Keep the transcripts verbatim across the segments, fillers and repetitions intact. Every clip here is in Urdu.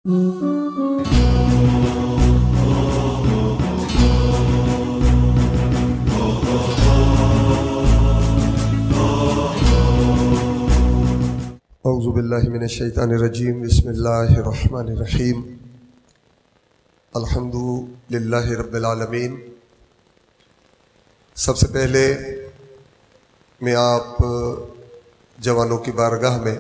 اعوذ باللہ من الشیطان الرجیم، بسم اللہ الرحمن الرحیم، الحمد للہ رب العالمین۔ سب سے پہلے میں آپ جوانوں کی بارگاہ میں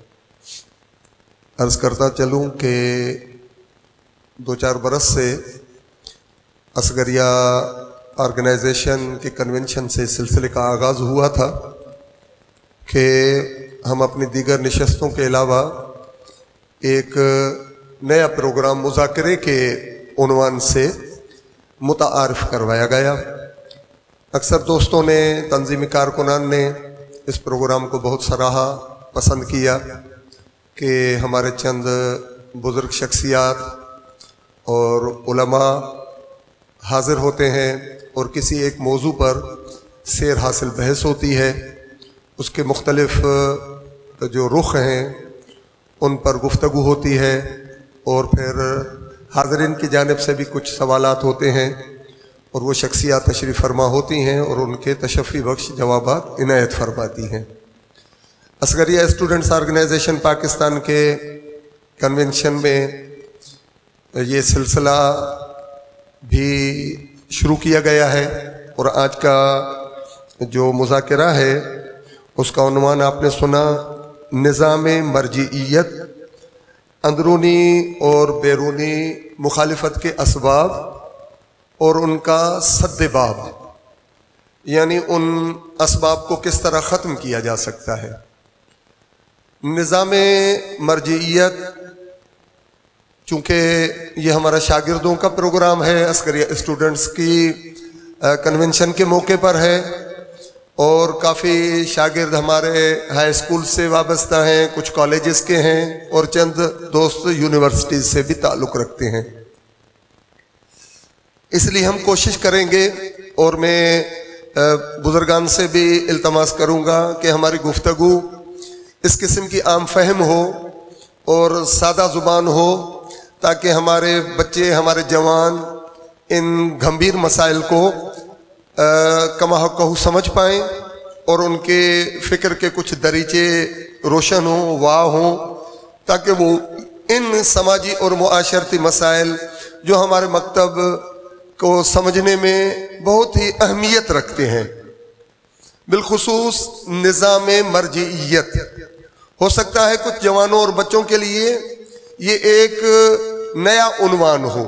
عرض کرتا چلوں کہ دو چار برس سے اصغریہ آرگنائزیشن کے کنونشن سے سلسلے کا آغاز ہوا تھا کہ ہم اپنی دیگر نشستوں کے علاوہ ایک نیا پروگرام مذاکرے کے عنوان سے متعارف کروایا گیا۔ اکثر دوستوں نے، تنظیمی کارکنان نے اس پروگرام کو بہت سراہا، پسند کیا کہ ہمارے چند بزرگ شخصیات اور علماء حاضر ہوتے ہیں اور کسی ایک موضوع پر سیر حاصل بحث ہوتی ہے، اس کے مختلف جو رخ ہیں ان پر گفتگو ہوتی ہے، اور پھر حاضرین کی جانب سے بھی کچھ سوالات ہوتے ہیں اور وہ شخصیات تشریف فرما ہوتی ہیں اور ان کے تشفی بخش جوابات عنایت فرماتی ہیں۔ اصغریہ اسٹوڈنٹس آرگنائزیشن پاکستان کے کنونشن میں یہ سلسلہ بھی شروع کیا گیا ہے، اور آج کا جو مذاکرہ ہے اس کا عنوان آپ نے سنا، نظام مرجعیت، اندرونی اور بیرونی مخالفت کے اسباب اور ان کا سد باب، یعنی ان اسباب کو کس طرح ختم کیا جا سکتا ہے۔ نظام مرجعیت، چونکہ یہ ہمارا شاگردوں کا پروگرام ہے، اصغریہ اسٹوڈنٹس کی کنونشن کے موقع پر ہے، اور کافی شاگرد ہمارے ہائی اسکول سے وابستہ ہیں، کچھ کالجز کے ہیں، اور چند دوست یونیورسٹیز سے بھی تعلق رکھتے ہیں۔ اس لیے ہم کوشش کریں گے، اور میں بزرگان سے بھی التماس کروں گا کہ ہماری گفتگو اس قسم کی عام فہم ہو اور سادہ زبان ہو، تاکہ ہمارے بچے، ہمارے جوان ان گھمبیر مسائل کو کما حق سمجھ پائیں اور ان کے فکر کے کچھ دریچے روشن ہوں، واہ ہوں، تاکہ وہ ان سماجی اور معاشرتی مسائل جو ہمارے مکتب کو سمجھنے میں بہت ہی اہمیت رکھتے ہیں، بالخصوص نظام مرجعیت، ہو سکتا ہے کچھ جوانوں اور بچوں کے لیے یہ ایک نیا عنوان ہو۔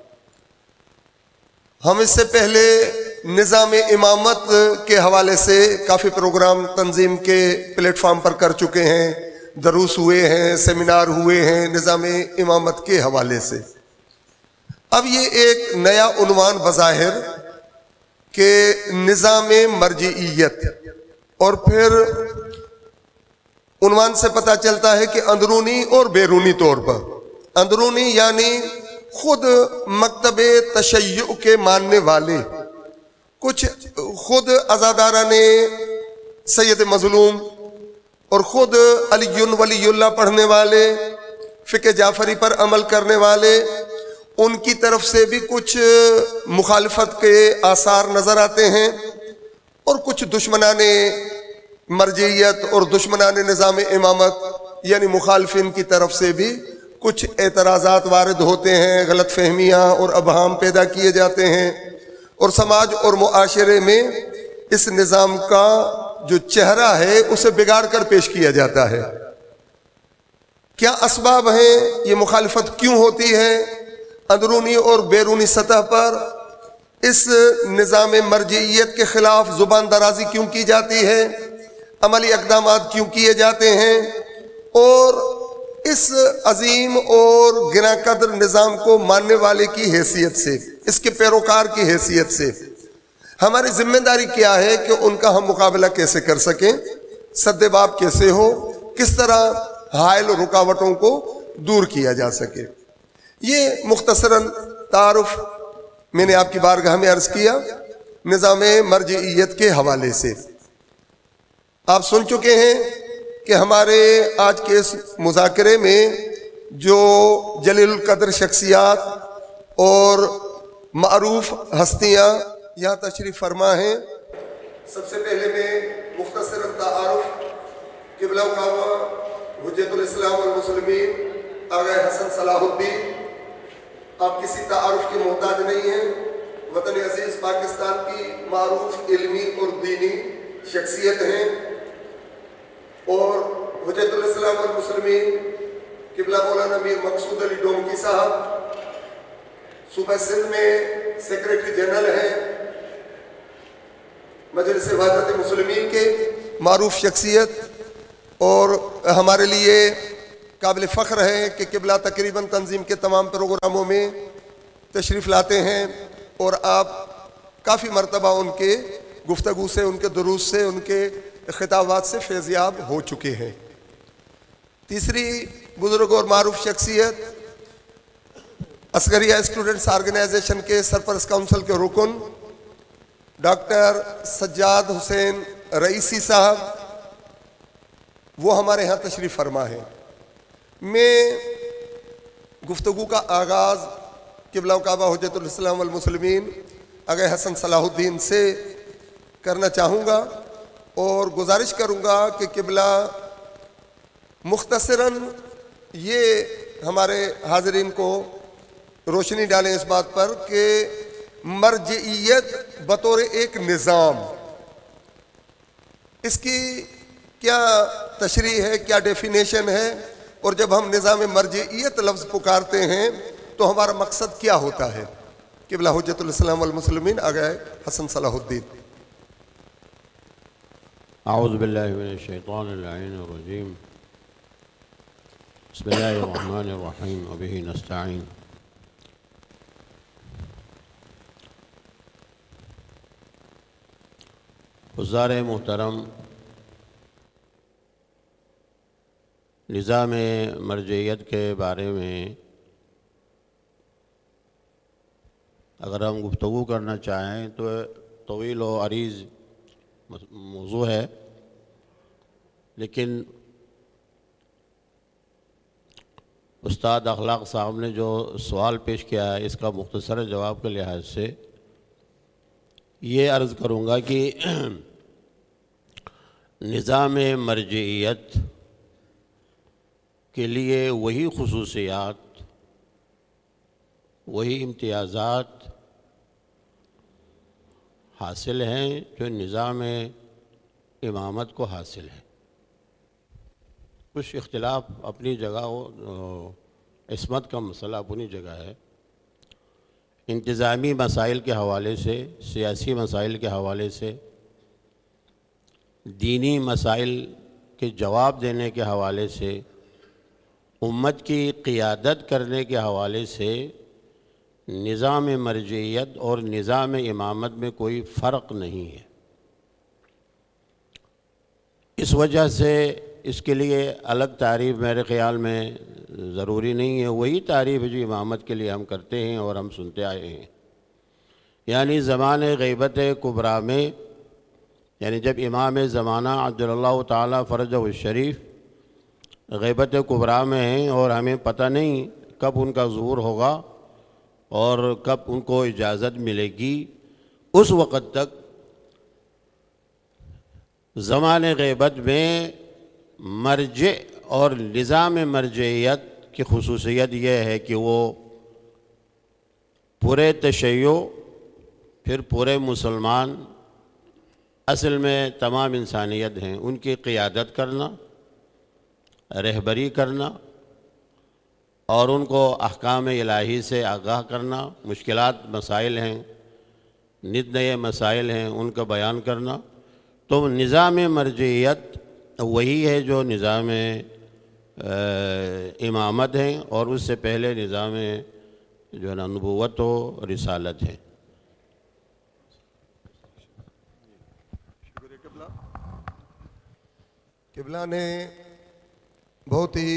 ہم اس سے پہلے نظام امامت کے حوالے سے کافی پروگرام تنظیم کے پلیٹ فارم پر کر چکے ہیں، دروس ہوئے ہیں، سیمینار ہوئے ہیں نظام امامت کے حوالے سے۔ اب یہ ایک نیا عنوان بظاہر کہ نظام مرجعیت، اور پھر عنوان سے پتہ چلتا ہے کہ اندرونی اور بیرونی طور پر، اندرونی یعنی خود مکتب تشیع کے ماننے والے، کچھ خود عزاداران سید مظلوم اور خود علی ولی اللہ پڑھنے والے، فقہ جعفری پر عمل کرنے والے، ان کی طرف سے بھی کچھ مخالفت کے آثار نظر آتے ہیں، اور کچھ دشمنان مرجعیت اور دشمنان نظام امامت یعنی مخالفین کی طرف سے بھی کچھ اعتراضات وارد ہوتے ہیں، غلط فہمیاں اور ابہام پیدا کیے جاتے ہیں، اور سماج اور معاشرے میں اس نظام کا جو چہرہ ہے اسے بگاڑ کر پیش کیا جاتا ہے۔ کیا اسباب ہیں؟ یہ مخالفت کیوں ہوتی ہے؟ اندرونی اور بیرونی سطح پر اس نظام مرجعیت کے خلاف زبان درازی کیوں کی جاتی ہے؟ عملی اقدامات کیوں کیے جاتے ہیں؟ اور اس عظیم اور گراں قدر نظام کو ماننے والے کی حیثیت سے، اس کے پیروکار کی حیثیت سے ہماری ذمہ داری کیا ہے کہ ان کا ہم مقابلہ کیسے کر سکیں، سد باب کیسے ہو، کس طرح حائل رکاوٹوں کو دور کیا جا سکے۔ یہ مختصراً تعارف میں نے آپ کی بارگاہ میں عرض کیا نظام مرجعیت کے حوالے سے۔ آپ سن چکے ہیں کہ ہمارے آج کے اس مذاکرے میں جو جلیل القدر شخصیات اور معروف ہستیاں یہاں تشریف فرما ہیں۔ سب سے پہلے میں مختصر تعارف قبلہ کعبہ حجت الاسلام والمسلمین آغا حسن صلاح الدین، آپ کسی تعارف کے محتاج نہیں ہیں، وطن عزیز پاکستان کی معروف علمی اور دینی شخصیت ہیں، اور حجت الاسلام والمسلمین قبلہ مولانا میر مقصود علی ڈومکی صاحب صوبہ سندھ میں سیکریٹری جنرل ہیں مجلس وحدت مسلمین کے، معروف شخصیت، اور ہمارے لیے قابل فخر ہے کہ قبلہ تقریباً تنظیم کے تمام پروگراموں میں تشریف لاتے ہیں، اور آپ کافی مرتبہ ان کے گفتگو سے، ان کے دروس سے، ان کے خطابات سے فیضیاب ہو چکے ہیں۔ تیسری بزرگ اور معروف شخصیت عسکریہ اسٹوڈنٹس آرگنائزیشن کے سرپرست کونسل کے رکن ڈاکٹر سجاد حسین رئیسی صاحب، وہ ہمارے ہاں تشریف فرما ہے۔ میں گفتگو کا آغاز قبلہ کعبہ حجت الاسلام والمسلمین آغا حسن صلاح الدین سے کرنا چاہوں گا، اور گزارش کروں گا کہ قبلہ مختصراً یہ ہمارے حاضرین کو روشنی ڈالیں اس بات پر کہ مرجعیت بطور ایک نظام، اس کی کیا تشریح ہے، کیا ڈیفینیشن ہے، اور جب ہم نظام مرجعیت لفظ پکارتے ہیں تو ہمارا مقصد کیا ہوتا ہے۔ قبلہ حجت الاسلام والمسلمین آغا حسن صلاح الدین۔ اعوذ باللہ من الشیطان اللعین الرجیم، بسم اللہ الرحمن الرحیم وبہ نستعین۔ حضار محترم، نظام مرجعیت کے بارے میں اگر ہم گفتگو کرنا چاہیں تو طویل و عریض موضوع ہے، لیکن استاد اخلاق صاحب نے جو سوال پیش کیا ہے اس کا مختصر جواب کے لحاظ سے یہ عرض کروں گا کہ نظام مرجعیت کے لیے وہی خصوصیات، وہی امتیازات حاصل ہیں جو نظام امامت کو حاصل ہے۔ کچھ اختلاف اپنی جگہ ہو، عصمت کا مسئلہ اپنی جگہ ہے، انتظامی مسائل کے حوالے سے، سیاسی مسائل کے حوالے سے، دینی مسائل کے جواب دینے کے حوالے سے، امت کی قیادت کرنے کے حوالے سے نظام مرجعیت اور نظام امامت میں کوئی فرق نہیں ہے۔ اس وجہ سے اس کے لیے الگ تعریف میرے خیال میں ضروری نہیں ہے، وہی تعریف جو امامت کے لیے ہم کرتے ہیں اور ہم سنتے آئے ہیں، یعنی زمان غیبت کبریٰ میں، یعنی جب امام زمانہ عجل اللہ تعالیٰ فرجہ الشریف غیبت کبریٰ میں ہیں اور ہمیں پتہ نہیں کب ان کا ظہور ہوگا اور کب ان کو اجازت ملے گی، اس وقت تک زمان غیبت میں مرجع اور نظام مرجعیت کی خصوصیت یہ ہے کہ وہ پورے تشیع، پھر پورے مسلمان، اصل میں تمام انسانیت ہیں، ان کی قیادت کرنا، رہبری کرنا اور ان کو احکام الہی سے آگاہ کرنا، مشکلات مسائل ہیں، نت نئے مسائل ہیں، ان کا بیان کرنا۔ تو نظام مرجعیت وہی ہے جو نظام امامت ہیں، اور اس سے پہلے نظام جو ہے نا نبوت و رسالت ہے۔ قبلہ نے بہت ہی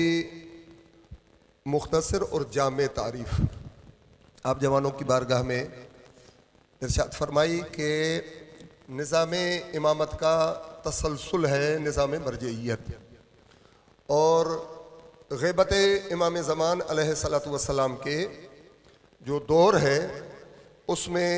مختصر اور جامع تعریف آپ جوانوں کی بارگاہ میں ارشاد فرمائی کہ نظام امامت کا تسلسل ہے نظام مرجعیت، اور غیبت امام زمان علیہ الصلوۃ والسلام کے جو دور ہے اس میں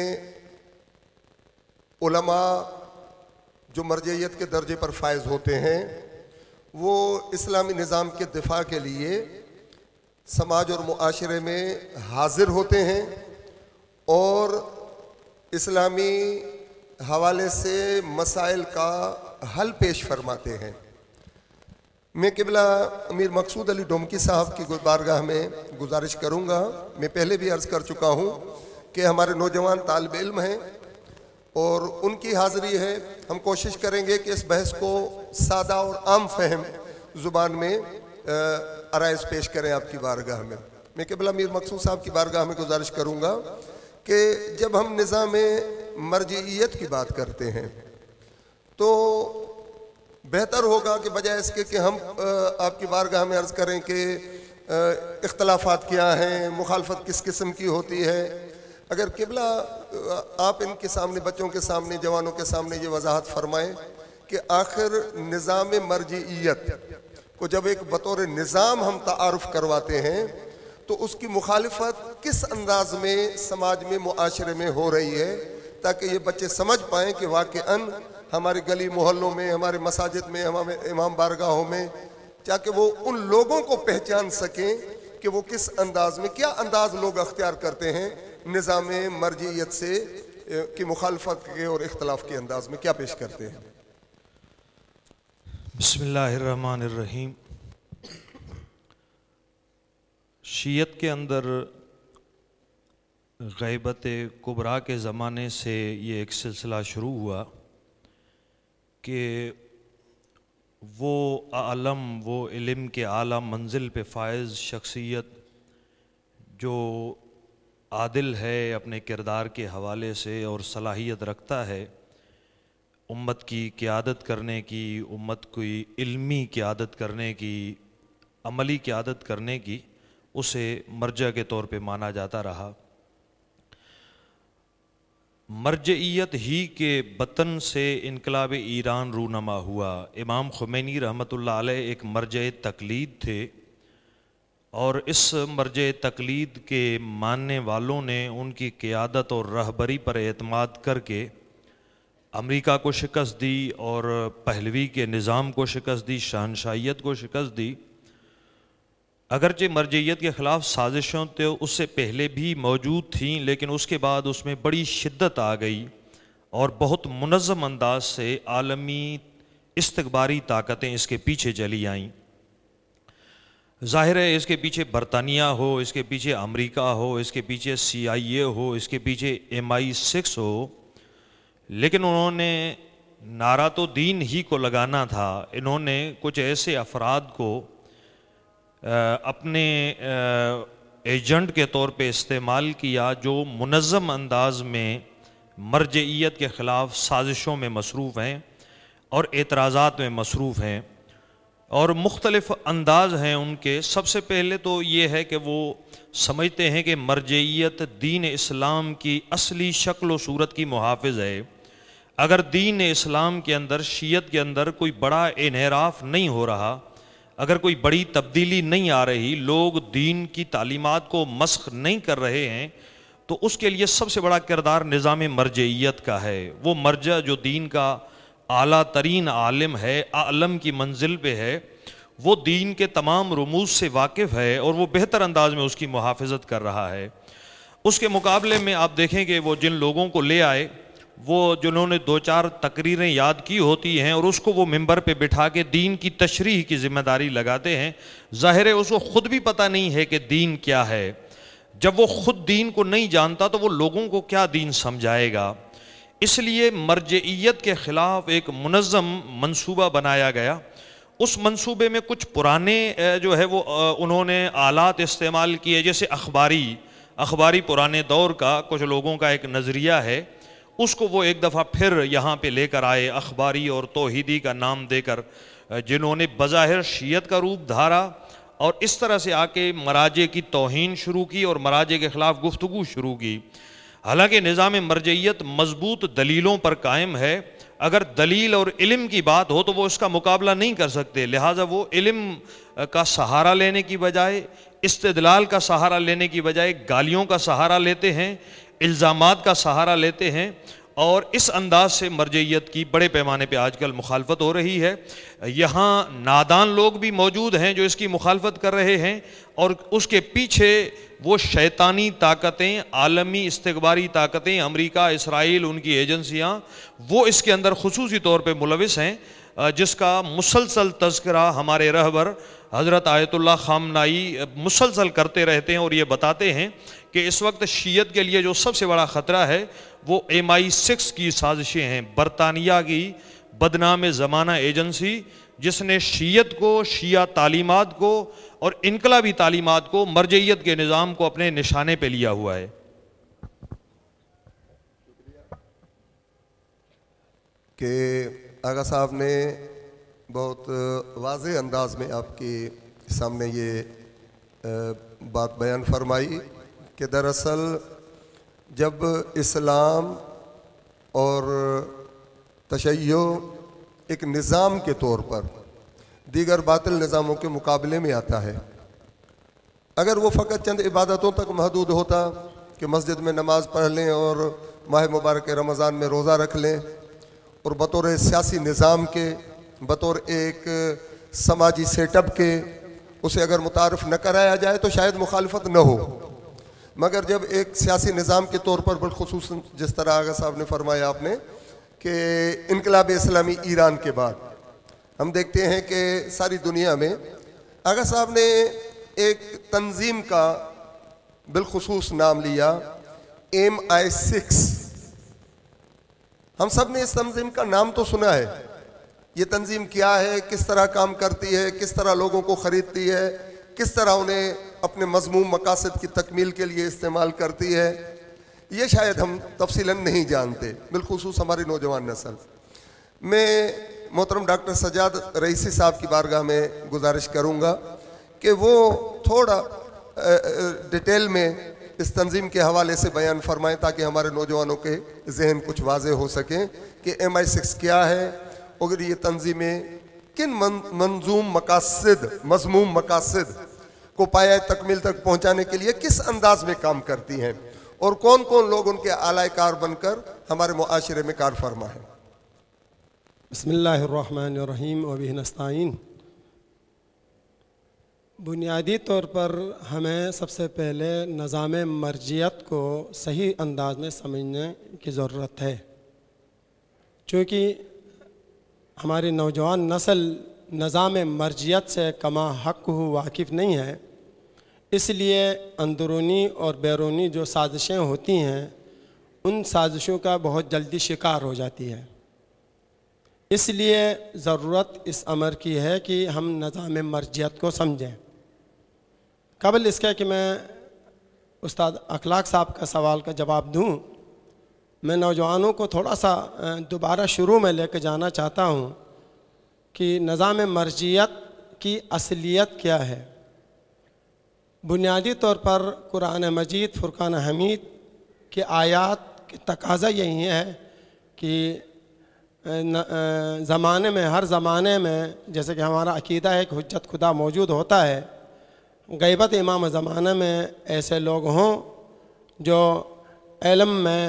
علماء جو مرجعیت کے درجے پر فائز ہوتے ہیں وہ اسلامی نظام کے دفاع کے لیے سماج اور معاشرے میں حاضر ہوتے ہیں اور اسلامی حوالے سے مسائل کا حل پیش فرماتے ہیں۔ میں قبلہ امیر مقصود علی ڈومکی صاحب کی بارگاہ میں گزارش کروں گا، میں پہلے بھی عرض کر چکا ہوں کہ ہمارے نوجوان طالب علم ہیں اور ان کی حاضری ہے، ہم کوشش کریں گے کہ اس بحث کو سادہ اور عام فہم زبان میں عرائض پیش کریں آپ کی بارگاہ میں۔ میں قبلہ امیر مقصود صاحب کی بارگاہ میں گزارش کروں گا کہ جب ہم نظام مرجعیت کی بات کرتے ہیں تو بہتر ہوگا کہ بجائے اس کے کہ ہم آپ کی بارگاہ میں عرض کریں کہ اختلافات کیا ہیں، مخالفت کس قسم کی ہوتی ہے، اگر قبلہ آپ ان کے سامنے، بچوں کے سامنے، جوانوں کے سامنے یہ وضاحت فرمائیں کہ آخر نظام مرجعیت کو جب ایک بطور نظام ہم تعارف کرواتے ہیں تو اس کی مخالفت کس انداز میں سماج میں، معاشرے میں ہو رہی ہے، تاکہ یہ بچے سمجھ پائیں کہ واقعاً ہماری گلی محلوں میں، ہمارے مساجد میں، ہمارے امام بارگاہوں میں، تاکہ وہ ان لوگوں کو پہچان سکیں کہ وہ کس انداز میں، کیا انداز لوگ اختیار کرتے ہیں نظام مرجعیت سے کی مخالفت کے اور اختلاف کے انداز میں کیا پیش کرتے ہیں۔ بسم اللہ الرحمن الرحیم۔ شیعت کے اندر غیبت کبریٰ کے زمانے سے یہ ایک سلسلہ شروع ہوا کہ وہ عالم، وہ علم کے اعلیٰ منزل پہ فائز شخصیت جو عادل ہے اپنے کردار کے حوالے سے اور صلاحیت رکھتا ہے امت کی قیادت کرنے کی، امت کی علمی قیادت کرنے کی، عملی قیادت کرنے کی، اسے مرجع کے طور پہ مانا جاتا رہا۔ مرجعیت ہی کے بطن سے انقلاب ایران رونما ہوا۔ امام خمینی رحمۃ اللہ علیہ ایک مرجع تقلید تھے اور اس مرجع تقلید کے ماننے والوں نے ان کی قیادت اور رہبری پر اعتماد کر کے امریکہ کو شکست دی اور پہلوی کے نظام کو شکست دی، شہنشاہیت کو شکست دی۔ اگرچہ مرجعیت کے خلاف سازشوں تو اس سے پہلے بھی موجود تھیں، لیکن اس کے بعد اس میں بڑی شدت آ گئی اور بہت منظم انداز سے عالمی استکباری طاقتیں اس کے پیچھے چلی آئیں۔ ظاہر ہے اس کے پیچھے برطانیہ ہو، اس کے پیچھے امریکہ ہو، اس کے پیچھے سی آئی اے ہو، اس کے پیچھے ایم آئی سکس ہو، لیکن انہوں نے نعرہ تو دین ہی کو لگانا تھا۔ انہوں نے کچھ ایسے افراد کو اپنے ایجنٹ کے طور پہ استعمال کیا جو منظم انداز میں مرجعیت کے خلاف سازشوں میں مصروف ہیں اور اعتراضات میں مصروف ہیں، اور مختلف انداز ہیں ان کے۔ سب سے پہلے تو یہ ہے کہ وہ سمجھتے ہیں کہ مرجعیت دین اسلام کی اصلی شکل و صورت کی محافظ ہے۔ اگر دین اسلام کے اندر، شیعت کے اندر کوئی بڑا انحراف نہیں ہو رہا، اگر کوئی بڑی تبدیلی نہیں آ رہی، لوگ دین کی تعلیمات کو مسخ نہیں کر رہے ہیں، تو اس کے لیے سب سے بڑا کردار نظام مرجعیت کا ہے۔ وہ مرجع جو دین کا اعلیٰ ترین عالم ہے، عالم کی منزل پہ ہے، وہ دین کے تمام رموز سے واقف ہے اور وہ بہتر انداز میں اس کی محافظت کر رہا ہے۔ اس کے مقابلے میں آپ دیکھیں کہ وہ جن لوگوں کو لے آئے، وہ جنہوں نے دو چار تقریریں یاد کی ہوتی ہیں اور اس کو وہ ممبر پہ بٹھا کے دین کی تشریح کی ذمہ داری لگاتے ہیں، ظاہر ہے اس کو خود بھی پتہ نہیں ہے کہ دین کیا ہے۔ جب وہ خود دین کو نہیں جانتا تو وہ لوگوں کو کیا دین سمجھائے گا؟ اس لیے مرجعیت کے خلاف ایک منظم منصوبہ بنایا گیا۔ اس منصوبے میں کچھ پرانے جو ہے وہ انہوں نے آلات استعمال کیے، جیسے اخباری اخباری پرانے دور کا کچھ لوگوں کا ایک نظریہ ہے، اس کو وہ ایک دفعہ پھر یہاں پہ لے کر آئے، اخباری اور توحیدی کا نام دے کر، جنہوں نے بظاہر شیعت کا روپ دھارا اور اس طرح سے آ کے مراجع کی توہین شروع کی اور مراجع کے خلاف گفتگو شروع کی۔ حالانکہ نظام مرجعیت مضبوط دلیلوں پر قائم ہے، اگر دلیل اور علم کی بات ہو تو وہ اس کا مقابلہ نہیں کر سکتے، لہٰذا وہ علم کا سہارا لینے کی بجائے، استدلال کا سہارا لینے کی بجائے گالیوں کا سہارا لیتے ہیں، الزامات کا سہارا لیتے ہیں، اور اس انداز سے مرجعیت کی بڑے پیمانے پہ آج کل مخالفت ہو رہی ہے۔ یہاں نادان لوگ بھی موجود ہیں جو اس کی مخالفت کر رہے ہیں، اور اس کے پیچھے وہ شیطانی طاقتیں، عالمی استکباری طاقتیں، امریکہ، اسرائیل، ان کی ایجنسیاں، وہ اس کے اندر خصوصی طور پہ ملوث ہیں، جس کا مسلسل تذکرہ ہمارے رہبر حضرت آیت اللہ خامنائی مسلسل کرتے رہتے ہیں، اور یہ بتاتے ہیں کہ اس وقت شیعت کے لیے جو سب سے بڑا خطرہ ہے وہ ایم آئی سکس کی سازشیں ہیں، برطانیہ کی بدنام زمانہ ایجنسی، جس نے شیعت کو، شیعہ تعلیمات کو اور انقلابی تعلیمات کو، مرجعیت کے نظام کو اپنے نشانے پہ لیا ہوا ہے۔ کہ آغا صاحب نے بہت واضح انداز میں آپ کے سامنے یہ بات بیان فرمائی کہ دراصل جب اسلام اور تشیع ایک نظام کے طور پر دیگر باطل نظاموں کے مقابلے میں آتا ہے، اگر وہ فقط چند عبادتوں تک محدود ہوتا کہ مسجد میں نماز پڑھ لیں اور ماہ مبارک رمضان میں روزہ رکھ لیں، اور بطور سیاسی نظام کے، بطور ایک سماجی سیٹ اپ کے اسے اگر متعارف نہ کرایا جائے تو شاید مخالفت نہ ہو، مگر جب ایک سیاسی نظام کے طور پر بالخصوص جس طرح آغا صاحب نے فرمایا آپ نے کہ انقلاب اسلامی ایران کے بعد ہم دیکھتے ہیں کہ ساری دنیا میں آغا صاحب نے ایک تنظیم کا بالخصوص نام لیا، ایم آئی سکس۔ ہم سب نے اس تنظیم کا نام تو سنا ہے، یہ تنظیم کیا ہے، کس طرح کام کرتی ہے، کس طرح لوگوں کو خریدتی ہے، کس طرح انہیں اپنے مذموم مقاصد کی تکمیل کے لیے استعمال کرتی ہے، یہ شاید ہم تفصیلاً نہیں جانتے، بالخصوص ہماری نوجوان نسل۔ میں محترم ڈاکٹر سجاد رئیسی صاحب کی بارگاہ میں گزارش کروں گا کہ وہ تھوڑا ڈیٹیل میں اس تنظیم کے حوالے سے بیان فرمائیں تاکہ ہمارے نوجوانوں کے ذہن کچھ واضح ہو سکیں کہ ایم آئی سکس کیا ہے، اور یہ تنظیمیں کن منظوم مقاصد، مضموم مقاصد کو پایہ تکمیل تک پہنچانے کے لیے کس انداز میں کام کرتی ہیں، اور کون کون لوگ ان کے اعلی کار بن کر ہمارے معاشرے میں کار فرما ہیں۔ بسم اللہ الرحمن الرحیم وبہ نستعین۔ بنیادی طور پر ہمیں سب سے پہلے نظام مرجعیت کو صحیح انداز میں سمجھنے کی ضرورت ہے، چونکہ ہماری نوجوان نسل نظام مرجعیت سے کما حق ہو واقف نہیں ہے، اس لیے اندرونی اور بیرونی جو سازشیں ہوتی ہیں ان سازشوں کا بہت جلدی شکار ہو جاتی ہے۔ اس لیے ضرورت اس امر کی ہے کہ ہم نظام مرجعیت کو سمجھیں۔ قبل اس کے کہ میں استاد اخلاق صاحب کا سوال کا جواب دوں، میں نوجوانوں کو تھوڑا سا دوبارہ شروع میں لے کے جانا چاہتا ہوں کہ نظام مرجعیت کی اصلیت کیا ہے۔ بنیادی طور پر قرآن مجید فرقان حمید کے آیات کی تقاضا یہی ہے کہ زمانے میں، ہر زمانے میں، جیسے کہ ہمارا عقیدہ ہے کہ حجت خدا موجود ہوتا ہے، غیبت امام زمانہ میں ایسے لوگ ہوں جو علم میں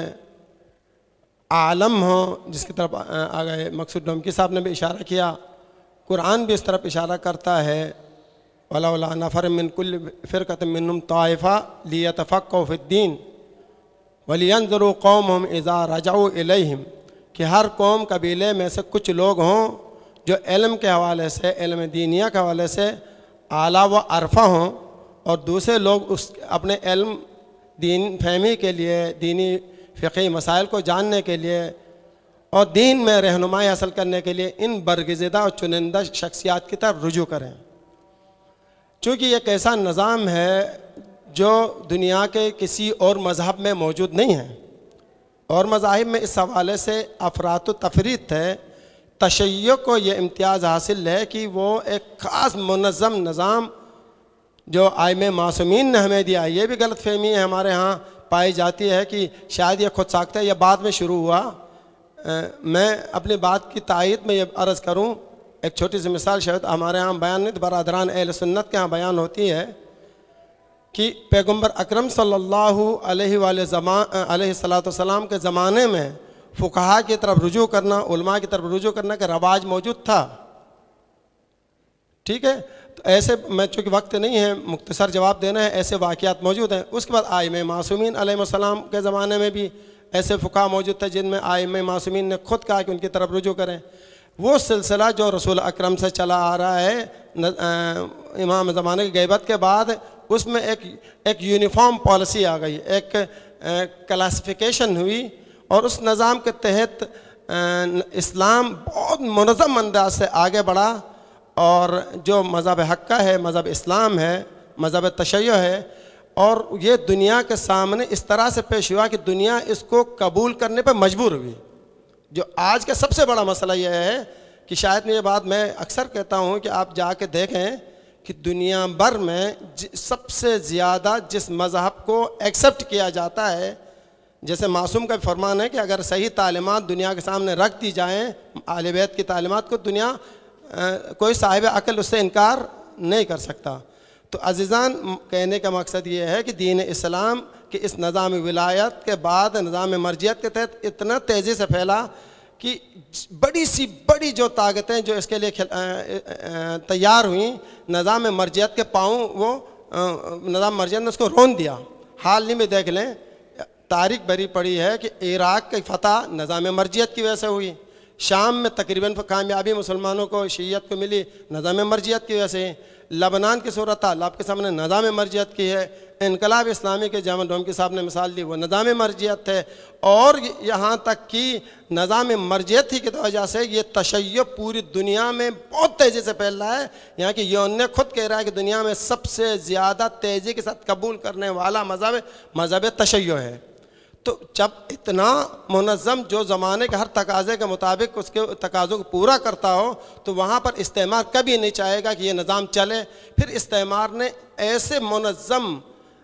عالم ہوں، جس کی طرف آگے مقصود ڈومکی صاحب نے بھی اشارہ کیا، قرآن بھی اس طرف اشارہ کرتا ہے، وَلَوْلَا نَفَرٍ مِّن كُلِّ فِرْقَةٍ مِّنْهُمْ طَائِفَةٌ لِيَتَفَقَّهُوا فِي الدِّينِ وَلِيَنظُرُوا قَوْمَهُمْ إِذَا رَجَعُوا إِلَيْهِمْ، کہ ہر قوم قبیلے میں سے کچھ لوگ ہوں جو علم کے حوالے سے، علم دینیہ کے حوالے سے اعلیٰ و عرفہ ہوں، اور دوسرے لوگ اس اپنے علم دین فہمی کے لیے، دینی فقہی مسائل کو جاننے کے لیے اور دین میں رہنمائی حاصل کرنے کے لیے ان برگزیدہ اور چنندہ شخصیات کی طرف رجوع کریں، چونکہ یہ ایک ایسا نظام ہے جو دنیا کے کسی اور مذہب میں موجود نہیں ہے، اور مذاہب میں اس حوالے سے افراط و تفریط ہے۔ تشیع کو یہ امتیاز حاصل ہے کہ وہ ایک خاص منظم نظام جو ائمہ معصومین نے ہمیں دیا۔ یہ بھی غلط فہمی ہے ہمارے ہاں پائی جاتی ہے کہ شاید یہ خود ساختہ یا بعد میں شروع ہوا، میں اپنی بات کی تائید میں یہ عرض کروں، ایک چھوٹی سی مثال شاید ہمارے ہاں بیان نہیں تو برادران اہل سنت کے ہاں بیان ہوتی ہے کہ پیغمبر اکرم صلی اللہ علیہ وآلہ زمان علیہ الصلاۃ والسلام کے زمانے میں فقہا کی طرف رجوع کرنا، علماء کی طرف رجوع کرنا کا رواج موجود تھا، ٹھیک ہے. تو ایسے میں چونکہ وقت نہیں ہے مختصر جواب دینا ہے، ایسے واقعات موجود ہیں. اس کے بعد ائمہ معصومین علیہ السلام کے زمانے میں بھی ایسے فقہا موجود تھے جن میں ائمہ معصومین نے خود کہا کہ ان کی طرف رجوع کریں. وہ سلسلہ جو رسول اکرم سے چلا آ رہا ہے امام زمانے کی غیبت کے بعد، اس میں ایک ایک یونیفارم پالیسی آ گئی، ایک کلاسیفیکیشن ہوئی، اور اس نظام کے تحت اسلام بہت منظم انداز سے آگے بڑھا، اور جو مذہب حقہ ہے، مذہب اسلام ہے، مذہب تشیع ہے، اور یہ دنیا کے سامنے اس طرح سے پیش ہوا کہ دنیا اس کو قبول کرنے پہ مجبور ہوئی. جو آج کا سب سے بڑا مسئلہ یہ ہے کہ شاید یہ بات میں اکثر کہتا ہوں کہ آپ جا کے دیکھیں کہ دنیا بھر میں سب سے زیادہ جس مذہب کو ایکسیپٹ کیا جاتا ہے، جیسے معصوم کا فرمان ہے کہ اگر صحیح تعلیمات دنیا کے سامنے رکھ دی جائیں، اہل بیت کی تعلیمات کو، دنیا کوئی صاحب عقل اس سے انکار نہیں کر سکتا. تو عزیزان، کہنے کا مقصد یہ ہے کہ دین اسلام کہ اس نظام ولایت کے بعد نظام مرجعیت کے تحت اتنا تیزی سے پھیلا کہ بڑی سی بڑی جو طاقتیں جو اس کے لیے تیار ہوئیں، نظام مرجعیت کے پاؤں وہ نظام مرجعیت نے اس کو رون دیا. حال ہی میں دیکھ لیں، تاریخ بھری پڑی ہے کہ عراق کی فتح نظام مرجعیت کی وجہ سے ہوئی، شام میں تقریباً کامیابی مسلمانوں کو شیعیت کو ملی نظام مرجعیت کی وجہ سے، لبنان کی صورت حال آپ کے سامنے نظام مرجعیت کی ہے، انقلاب اسلامی کے جامع ڈومکی صاحب نے مثال دی، وہ نظام مرجعیت ہے. اور یہاں تک کہ نظام مرجعیت ہی کی وجہ سے یہ تشیع پوری دنیا میں بہت تیزی سے پھیل رہا ہے. یہاں کی یون نے خود کہہ رہا ہے کہ دنیا میں سب سے زیادہ تیزی کے ساتھ قبول کرنے والا مذہب مذہب تشیع ہے. تو جب اتنا منظم جو زمانے کے ہر تقاضے کے مطابق اس کے تقاضوں کو پورا کرتا ہو، تو وہاں پر استعمار کبھی نہیں چاہے گا کہ یہ نظام چلے. پھر استعمار نے ایسے منظم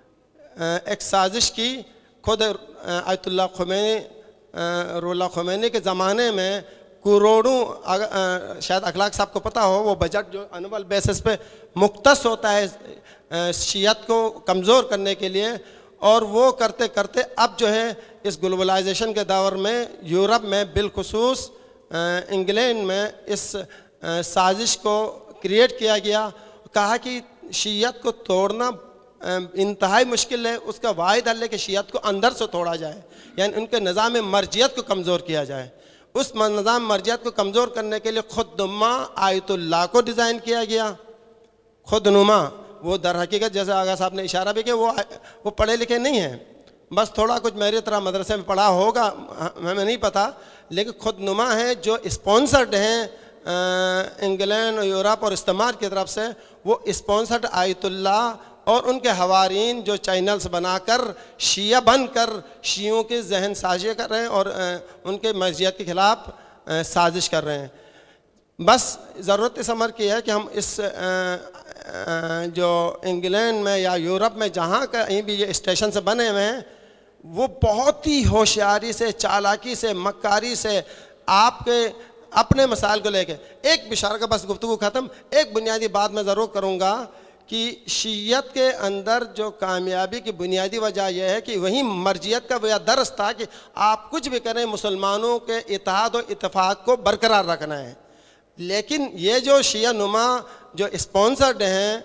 ایک سازش کی. خود آیت اللہ خمینی روح اللہ خمینی کے زمانے میں کروڑوں، شاید اخلاق صاحب کو پتہ ہو، وہ بجٹ جو انول بیسس پہ مختص ہوتا ہے شیعت کو کمزور کرنے کے لیے، اور وہ کرتے کرتے اب جو ہے اس گلوبلائزیشن کے دور میں یورپ میں بالخصوص انگلینڈ میں اس سازش کو کریٹ کیا گیا. کہا کہ شیعت کو توڑنا انتہائی مشکل ہے، اس کا واحد حل ہے کہ شیعت کو اندر سے توڑا جائے، یعنی ان کے نظام مرجعیت کو کمزور کیا جائے. اس نظام مرجعیت کو کمزور کرنے کے لیے خود نما آیت اللہ کو ڈیزائن کیا گیا. خود نما وہ در حقیقت جیسے آغا صاحب نے اشارہ بھی کیا، وہ وہ پڑھے لکھے نہیں ہیں، بس تھوڑا کچھ میری طرح مدرسے میں پڑھا ہوگا ہمیں نہیں پتہ، لیکن خود نما ہیں جو اسپانسرڈ ہیں انگلینڈ اور یورپ اور استعمار کی طرف سے. وہ اسپانسرڈ آیت اللہ اور ان کے حوارین جو چینلز بنا کر شیعہ بن کر شیعوں کے ذہن سازی کر رہے ہیں اور ان کے مرجعیت کے خلاف سازش کر رہے ہیں. بس ضرورت اس امر کی ہے کہ ہم اس جو انگلینڈ میں یا یورپ میں جہاں کہیں بھی یہ اسٹیشن سے بنے ہوئے ہیں، وہ بہت ہی ہوشیاری سے، چالاکی سے، مکاری سے آپ کے اپنے مسائل کو لے کے ایک بشارہ کا بس گفتگو ختم. ایک بنیادی بات میں ضرور کروں گا کہ شیعت کے اندر جو کامیابی کی بنیادی وجہ یہ ہے کہ وہی مرجعیت کا وہ درس تھا کہ آپ کچھ بھی کریں مسلمانوں کے اتحاد و اتفاق کو برقرار رکھنا ہے. لیکن یہ جو شیعہ نما جو اسپانسرڈ ہیں،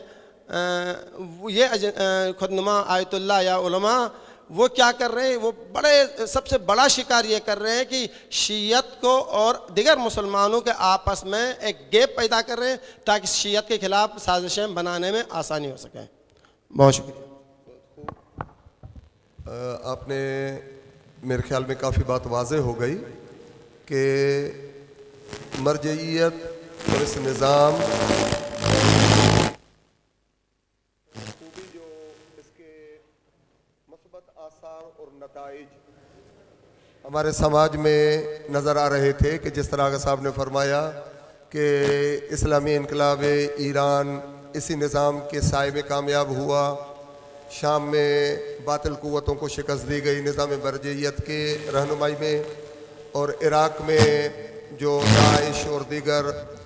یہ خود نما آیت اللہ یا علماء، وہ کیا کر رہے ہیں؟ وہ بڑے سب سے بڑا شکار یہ کر رہے ہیں کہ شیعت کو اور دیگر مسلمانوں کے آپس میں ایک گیپ پیدا کر رہے ہیں تاکہ شیعت کے خلاف سازشیں بنانے میں آسانی ہو سکے. بہت شکریہ. آپ نے میرے خیال میں کافی بات واضح ہو گئی کہ مرجعیت اور اس نظام خوبی جو اس کے مثبت آثار اور نتائج ہمارے سماج میں نظر آ رہے تھے کہ جس طرح صاحب نے فرمایا کہ اسلامی انقلاب ایران اسی نظام کے سائے میں کامیاب ہوا، شام میں باطل قوتوں کو شکست دی گئی نظام مرجعیت کے رہنمائی میں، اور عراق میں جو داعش اور دیگر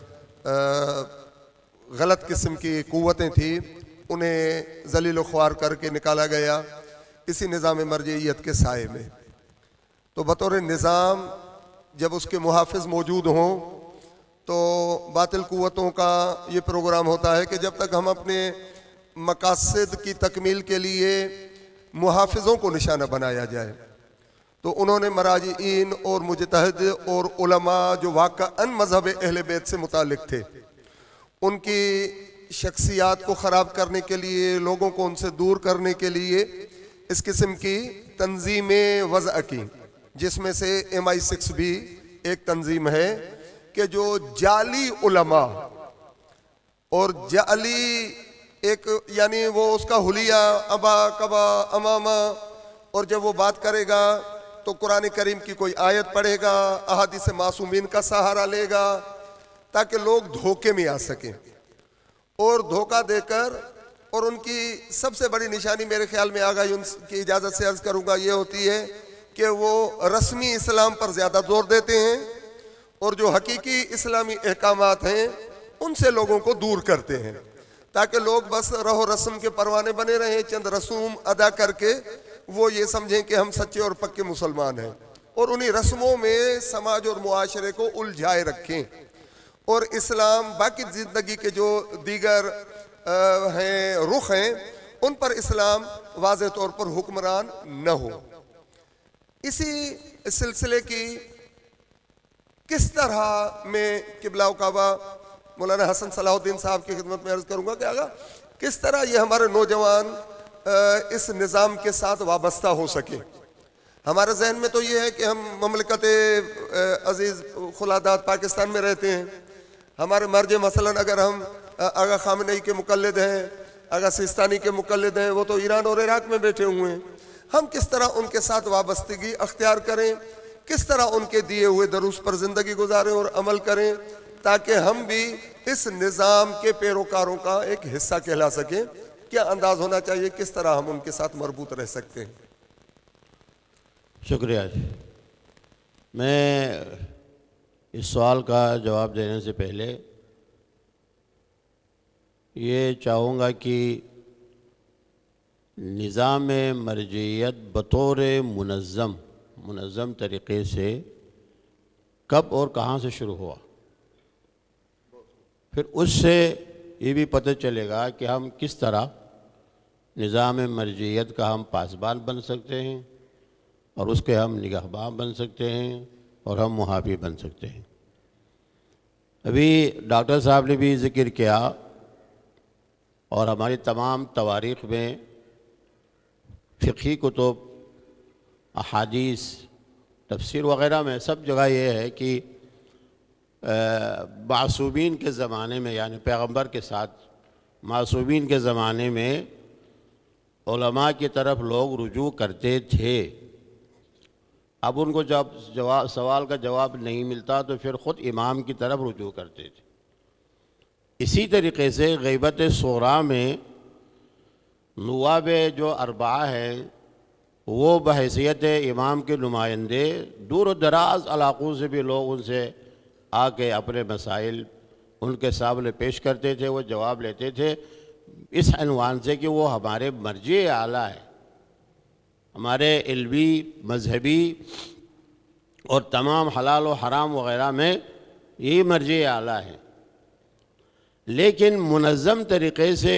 غلط قسم کی قوتیں تھیں انہیں ذلیل و خوار کر کے نکالا گیا اسی نظام مرجعیت کے سائے میں. تو بطور نظام جب اس کے محافظ موجود ہوں تو باطل قوتوں کا یہ پروگرام ہوتا ہے کہ جب تک ہم اپنے مقاصد کی تکمیل کے لیے محافظوں کو نشانہ بنایا جائے. تو انہوں نے مراجعین اور مجتہد اور علماء جو واقعاً مذہب اہل بیت سے متعلق تھے ان کی شخصیات کو خراب کرنے کے لیے، لوگوں کو ان سے دور کرنے کے لیے اس قسم کی تنظیمیں وضع کی، جس میں سے ایم آئی سکس بھی ایک تنظیم ہے کہ جو جعلی علماء اور جعلی ایک یعنی وہ اس کا حلیہ ابا کبا امامہ، اور جب وہ بات کرے گا تو قرآن کریم کی کوئی آیت پڑھے گا، احادیث معصومین کا سہارا لے گا تاکہ لوگ دھوکے میں آ سکیں، اور دھوکہ دے کر، اور ان کی سب سے بڑی نشانی میرے خیال میں آگاہی ان کی اجازت سے عرض کروں گا یہ ہوتی ہے کہ وہ رسمی اسلام پر زیادہ زور دیتے ہیں اور جو حقیقی اسلامی احکامات ہیں ان سے لوگوں کو دور کرتے ہیں تاکہ لوگ بس رہو رسم کے پروانے بنے رہیں، چند رسوم ادا کر کے وہ یہ سمجھیں کہ ہم سچے اور پکے مسلمان ہیں، اور انہی رسموں میں سماج اور معاشرے کو الجھائے رکھیں، اور اسلام باقی زندگی کے جو دیگر ہیں رخ ہیں ان پر اسلام واضح طور پر حکمران نہ ہو. اسی سلسلے کی کس طرح میں قبلہ و کعبہ مولانا حسن صلاح الدین صاحب کی خدمت میں عرض کروں گا کہ آگا کس طرح یہ ہمارے نوجوان اس نظام کے ساتھ وابستہ ہو سکے. ہمارے ذہن میں تو یہ ہے کہ ہم مملکت عزیز خلادات پاکستان میں رہتے ہیں، ہمارے مرجع مثلاً اگر ہم آغا خامنئی کے مقلد ہیں، آغا سیستانی کے مقلد ہیں، وہ تو ایران اور عراق میں بیٹھے ہوئے ہیں. ہم کس طرح ان کے ساتھ وابستگی اختیار کریں، کس طرح ان کے دیے ہوئے دروس پر زندگی گزاریں اور عمل کریں تاکہ ہم بھی اس نظام کے پیروکاروں کا ایک حصہ کہلا سکیں. کیا انداز ہونا چاہیے، کس طرح ہم ان کے ساتھ مربوط رہ سکتے ہیں؟ شکریہ جی. میں اس سوال کا جواب دینے سے پہلے یہ چاہوں گا کہ نظام مرجعیت بطور منظم منظم طریقے سے کب اور کہاں سے شروع ہوا، پھر اس سے یہ بھی پتہ چلے گا کہ ہم کس طرح نظام مرجعیت کا ہم پاسبان بن سکتے ہیں اور اس کے ہم نگہباں بن سکتے ہیں اور ہم محافظ بن سکتے ہیں. ابھی ڈاکٹر صاحب نے بھی ذکر کیا اور ہماری تمام تواریخ میں فقہی کتب، احادیث، تفسیر وغیرہ میں سب جگہ یہ ہے کہ معصومین کے زمانے میں یعنی پیغمبر کے ساتھ معصومین کے زمانے میں علماء کی طرف لوگ رجوع کرتے تھے. اب ان کو جب جواب سوال کا جواب نہیں ملتا تو پھر خود امام کی طرف رجوع کرتے تھے. اسی طریقے سے غیبت صغریٰ میں نواب جو اربعہ ہیں وہ بحیثیت امام کے نمائندے دور و دراز علاقوں سے بھی لوگ ان سے آ کے اپنے مسائل ان کے سامنے پیش کرتے تھے، وہ جواب لیتے تھے اس عنوان سے کہ وہ ہمارے مرجع اعلیٰ ہے، ہمارے علمی، مذہبی اور تمام حلال و حرام وغیرہ میں یہی مرجع اعلیٰ ہے. لیکن منظم طریقے سے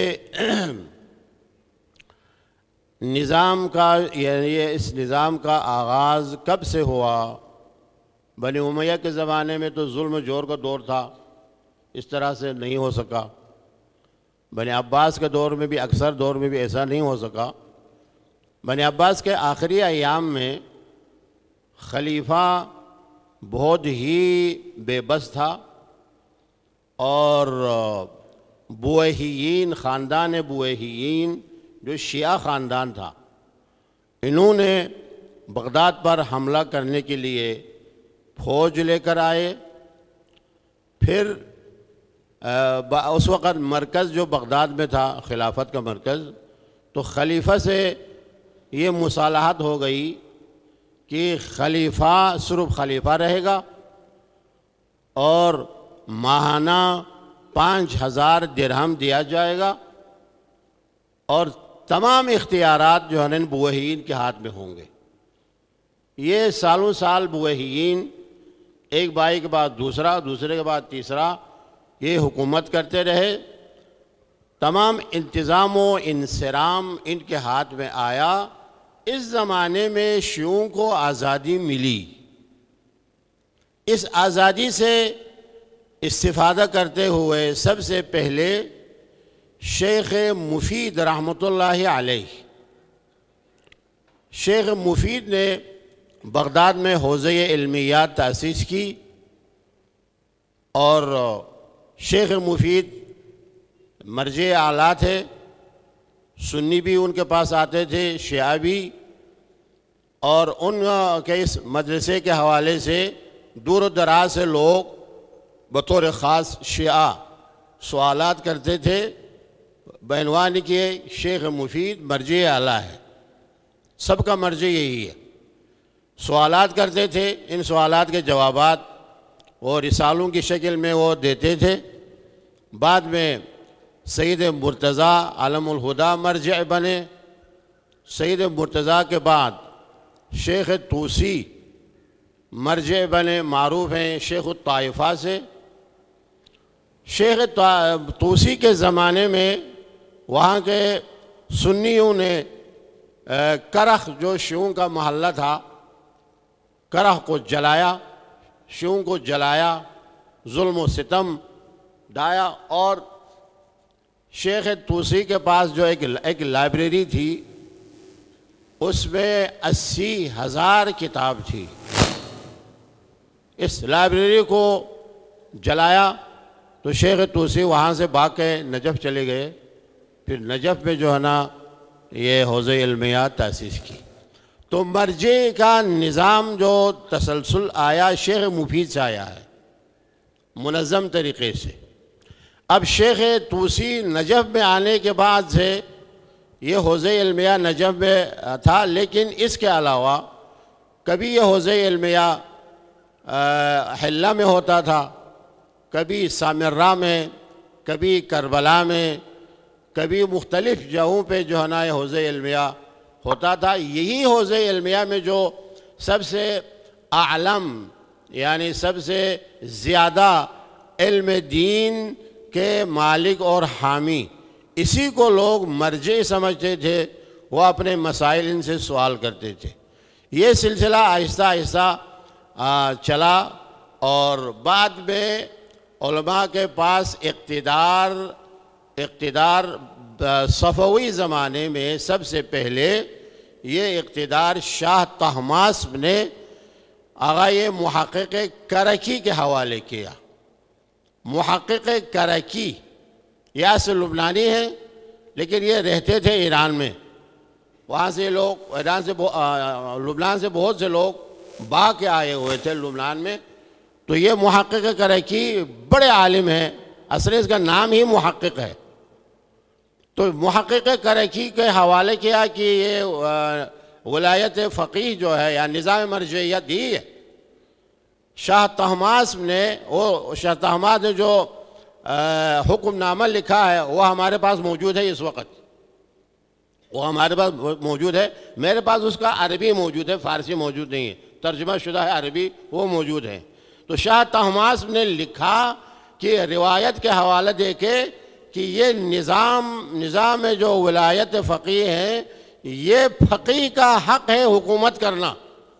نظام کا یعنی اس نظام کا آغاز کب سے ہوا؟ بنی امیہ کے زمانے میں تو ظلم و جور کا دور تھا، اس طرح سے نہیں ہو سکا. بنی عباس کے دور میں بھی اکثر دور میں بھی ایسا نہیں ہو سکا. بنی عباس کے آخری ایام میں خلیفہ بہت ہی بے بس تھا اور بویہیین، خاندان بویہیین جو شیعہ خاندان تھا، انہوں نے بغداد پر حملہ کرنے کے لیے فوج لے کر آئے. پھر اس وقت مرکز جو بغداد میں تھا خلافت کا مرکز، تو خلیفہ سے یہ مصالحت ہو گئی کہ خلیفہ صرف خلیفہ رہے گا اور ماہانہ پانچ ہزار درہم دیا جائے گا اور تمام اختیارات جو ہیں بوہیین کے ہاتھ میں ہوں گے۔ یہ سالوں سال بوہیین ایک بھائی کے بعد دوسرا، دوسرے کے بعد تیسرا یہ حکومت کرتے رہے، تمام انتظام و انصرام ان کے ہاتھ میں آیا۔ اس زمانے میں شیعوں کو آزادی ملی، اس آزادی سے استفادہ کرتے ہوئے سب سے پہلے شیخ مفید رحمۃ اللہ علیہ، شیخ مفید نے بغداد میں حوزہ علمیات تأسیس کی، اور شیخ مفید مرجع اعلیٰ تھے، سنی بھی ان کے پاس آتے تھے، شیعہ بھی، اور ان کے اس مدرسے کے حوالے سے دور و دراز سے لوگ بطور خاص شیعہ سوالات کرتے تھے، بعنوان کے شیخ مفید مرجع اعلیٰ ہے، سب کا مرجع یہی ہے۔ سوالات کرتے تھے، ان سوالات کے جوابات وہ رسالوں کی شکل میں وہ دیتے تھے۔ بعد میں سید مرتضیٰ عالم الہدیٰ مرجع بنے، سید مرتضیٰ کے بعد شیخ طوسی مرجع بنے، معروف ہیں شیخ الطائفہ سے۔ شیخ طوسی کے زمانے میں وہاں کے سنیوں نے کرخ جو شیعوں کا محلہ تھا، کرخ کو جلایا، شیعوں کو جلایا، ظلم و ستم ڈھایا، اور شیخ طوسی کے پاس جو ایک ایک لائبریری تھی اس میں اسی ہزار کتاب تھی۔ اس لائبریری کو جلایا تو شیخ طوسی وہاں سے بھاگ کے نجف چلے گئے، پھر نجف میں جو ہے نا یہ حوزہ علمیات تأسیس کی۔ تو مرجع کا نظام جو تسلسل آیا شیخ مفید سے آیا ہے، منظم طریقے سے۔ اب شیخ طوسی نجف میں آنے کے بعد سے یہ حوزہ علمیہ نجف میں تھا، لیکن اس کے علاوہ کبھی یہ حوزہ علمیہ حلہ میں ہوتا تھا، کبھی سامرہ میں، کبھی کربلا میں، کبھی مختلف جگہوں پہ جو ہے نا یہ حوزہ علمیہ ہوتا تھا۔ یہی حوزہ علمیہ میں جو سب سے اعلم یعنی سب سے زیادہ علم دین کے مالک اور حامی، اسی کو لوگ مرجع سمجھتے تھے، وہ اپنے مسائل ان سے سوال کرتے تھے۔ یہ سلسلہ آہستہ آہستہ چلا، اور بعد میں علماء کے پاس اقتدار اقتدار صفوی زمانے میں سب سے پہلے یہ اقتدار شاہ طہماسب نے آغا یہ محقق کرکی کے حوالے کیا۔ محقق کرکی یہ اصل لبنانی ہیں، لیکن یہ رہتے تھے ایران میں، وہاں سے لوگ ایران سے لبنان سے بہت سے لوگ با کے آئے ہوئے تھے لبنان میں۔ تو یہ محقق کرکی بڑے عالم ہیں، اصل اس کا نام ہی محقق ہے۔ تو محقق کرکی کے حوالے کیا کہ یہ ولایت فقیہ جو ہے یا نظام مرجعیت ہی ہے۔ شاہ طہماسب نے وہ شاہ طہماسب نے جو حکم نامہ لکھا ہے وہ ہمارے پاس موجود ہے اس وقت، وہ ہمارے پاس موجود ہے۔ میرے پاس اس کا عربی موجود ہے، فارسی موجود نہیں ہے، ترجمہ شدہ ہے عربی، وہ موجود ہے۔ تو شاہ طہماسب نے لکھا کہ روایت کے حوالہ دے کے کہ یہ نظام نظام جو ولایت فقیہ ہے، یہ فقیہ کا حق ہے حکومت کرنا،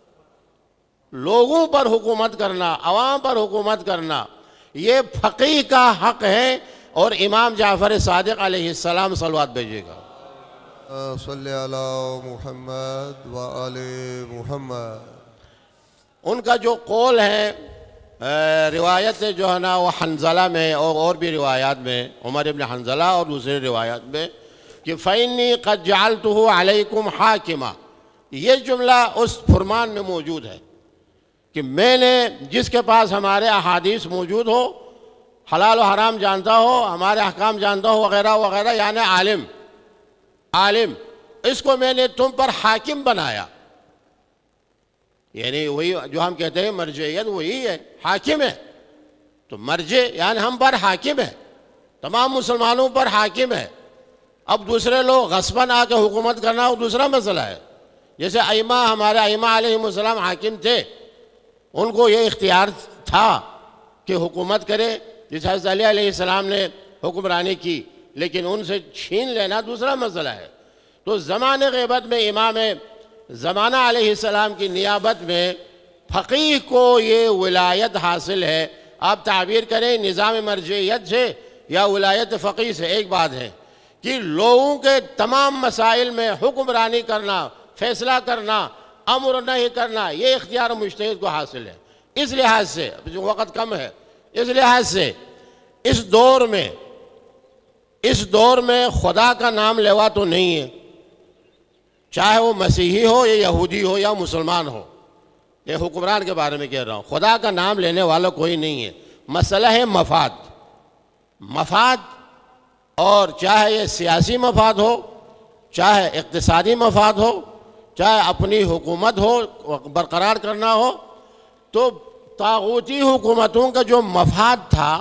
لوگوں پر حکومت کرنا، عوام پر حکومت کرنا، یہ فقیہ کا حق ہے۔ اور امام جعفر صادق علیہ السلام صلوات بھیجے گا۔ صلی علی محمد و آل محمد۔ ان کا جو قول ہے روایت جو ہے نا وہ حنظلہ میں اور اور بھی روایات میں، عمر ابن حنظلہ اور دوسرے روایات میں، کہ فَإِنِّي قَدْ جَعَلْتُهُ عَلَيْكُمْ حَاكِمًا، یہ جملہ اس فرمان میں موجود ہے کہ میں نے جس کے پاس ہمارے احادیث موجود ہو، حلال و حرام جانتا ہو، ہمارے احکام جانتا ہو وغیرہ وغیرہ، یعنی عالم عالم اس کو میں نے تم پر حاکم بنایا۔ یعنی وہی جو ہم کہتے ہیں مرجعیت وہی ہے، حاکم ہے. تو مرجع یعنی ہم پر حاکم ہے، تمام مسلمانوں پر حاکم ہے. اب دوسرے لوگ غصباً آ کے حکومت کرنا وہ دوسرا مسئلہ ہے. جیسے ائمہ، ہمارے ائمہ علیہم السلام حاکم تھے، ان کو یہ اختیار تھا کہ حکومت کرے، جس حضرت علی علیہ السلام نے حکمرانی کی، لیکن ان سے چھین لینا دوسرا مسئلہ ہے. تو زمان غیبت میں امام زمانہ علیہ السلام کی نیابت میں فقیہ کو یہ ولایت حاصل ہے. آپ تعبیر کریں نظام مرجعیت سے یا ولایت فقیہ سے، ایک بات ہے کہ لوگوں کے تمام مسائل میں حکمرانی کرنا، فیصلہ کرنا، امر نہیں کرنا، یہ اختیار مجتہد کو حاصل ہے. اس لحاظ سے جو وقت کم ہے، اس لحاظ سے اس دور میں اس دور میں خدا کا نام لیوا تو نہیں ہے، چاہے وہ مسیحی ہو یا یہودی ہو یا مسلمان ہو. یہ حکمران کے بارے میں کہہ رہا ہوں، خدا کا نام لینے والا کوئی نہیں ہے. مسئلہ ہے مفاد مفاد اور چاہے یہ سیاسی مفاد ہو، چاہے اقتصادی مفاد ہو، چاہے اپنی حکومت ہو برقرار کرنا ہو. تو طاغوتی حکومتوں کا جو مفاد تھا،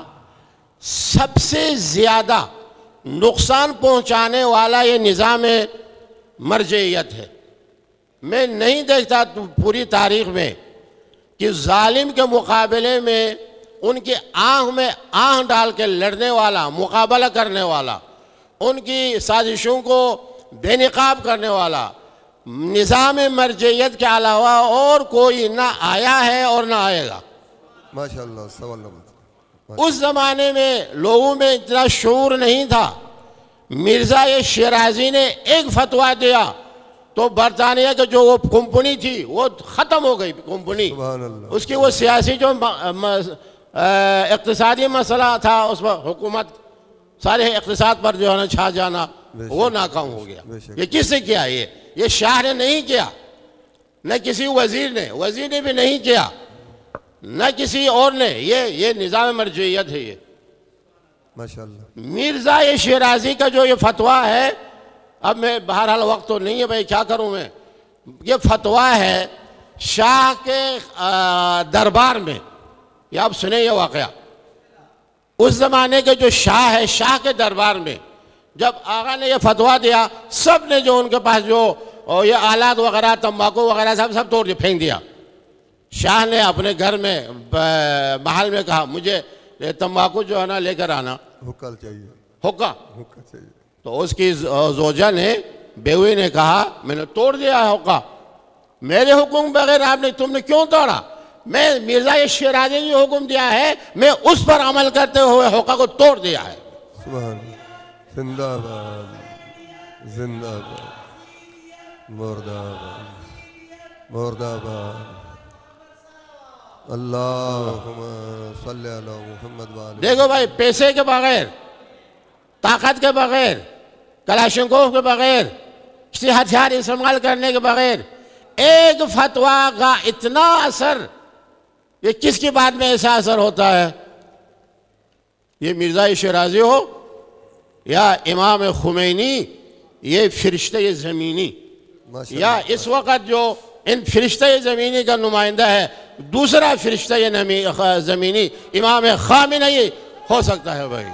سب سے زیادہ نقصان پہنچانے والا یہ نظام مرجعیت ہے. میں نہیں دیکھتا پوری تاریخ میں کہ ظالم کے مقابلے میں ان کی آنکھ میں آنکھ ڈال کے لڑنے والا، مقابلہ کرنے والا، ان کی سازشوں کو بے نقاب کرنے والا نظام مرجعیت کے علاوہ اور کوئی نہ آیا ہے اور نہ آئے گا. ماشاءاللہ سوال اس زمانے میں لوگوں میں اتنا شعور نہیں تھا. مرزا شیرازی نے ایک فتویٰ دیا تو برطانیہ کے جو وہ کمپنی تھی وہ ختم ہو گئی کمپنی. سبحان اللہ. اس کی وہ سیاسی جو اقتصادی مسئلہ تھا، اس پر حکومت سارے اقتصاد پر جو ہے نا چھا جانا، وہ ناکام ہو گیا. یہ کس نے کیا؟ یہ یہ شاہ نے نہیں کیا، نہ کسی وزیر نے وزیر نے بھی نہیں کیا، نہ کسی اور نے. یہ یہ نظام مرجعیت ہے. یہ ماشاءاللہ مرزا شیرازی کا جو یہ فتویٰ ہے، اب میں بہرحال وقت تو نہیں ہے بھائی، کیا کروں میں. یہ فتویٰ ہے شاہ کے دربار میں. یہ آپ سنیں یہ واقعہ. اس زمانے کے جو شاہ ہے، شاہ کے دربار میں جب آقا نے یہ فتویٰ دیا، سب نے جو ان کے پاس جو یہ آلات وغیرہ، تمباکو وغیرہ سب سب توڑ پھینک دیا. شاہ نے اپنے گھر میں محل میں کہا مجھے تمباکو جو ہے نا لے کر آنا، حکم چاہیے، حکا. حکم چاہیے. تو اس کی زوجہ نے، بیوی نے کہا میں نے توڑ دیا ہے حکا، میرے حکم بغیر آپ نے تم نے کیوں توڑا؟ میں مرزا شیرازی نے حکم دیا ہے، میں اس پر عمل کرتے ہوئے حکا کو توڑ دیا ہے. سبحان اللہ. زندہ باد، زندہ باد، مردہ باد، مردہ باد. اللہم صلی علی محمد وآلہ. دیکھو بھائی، پیسے کے بغیر، طاقت کے بغیر، کلاشنکوف کے بغیر، کسی ہتھیار استعمال کرنے کے بغیر ایک فتویٰ کا اتنا اثر، یہ کس کی بات میں ایسا اثر ہوتا ہے؟ یہ مرزا شیرازی ہو یا امام خمینی، یہ فرشتے زمینی، یا اس وقت جو ان فرشتے زمینی کا نمائندہ ہے دوسرا فرشتے زمینی امام خامنئی ہو سکتا ہے بھائی.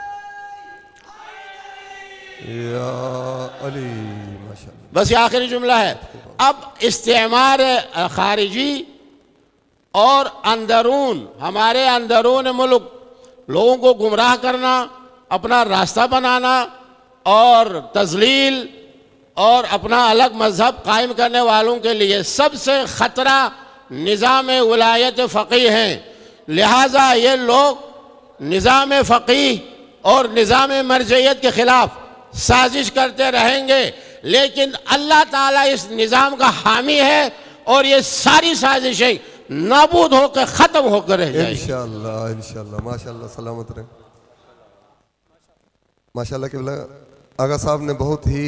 یا علی ماشاءاللہ. بس یہ آخری جملہ ہے. اب استعمار خارجی اور اندرون، ہمارے اندرون ملک لوگوں کو گمراہ کرنا، اپنا راستہ بنانا اور تذلیل اور اپنا الگ مذہب قائم کرنے والوں کے لیے سب سے خطرہ نظام ولایت فقیہ ہیں. لہٰذا یہ لوگ نظام فقیہ اور نظام مرجعیت کے خلاف سازش کرتے رہیں گے، لیکن اللہ تعالیٰ اس نظام کا حامی ہے اور یہ ساری سازشیں نابود ہو کے ختم ہو کر رہ جائیں گی انشاءاللہ. انشاءاللہ. ماشاءاللہ. سلامت رہیں. ماشاءاللہ. قبلہ آغا صاحب نے بہت ہی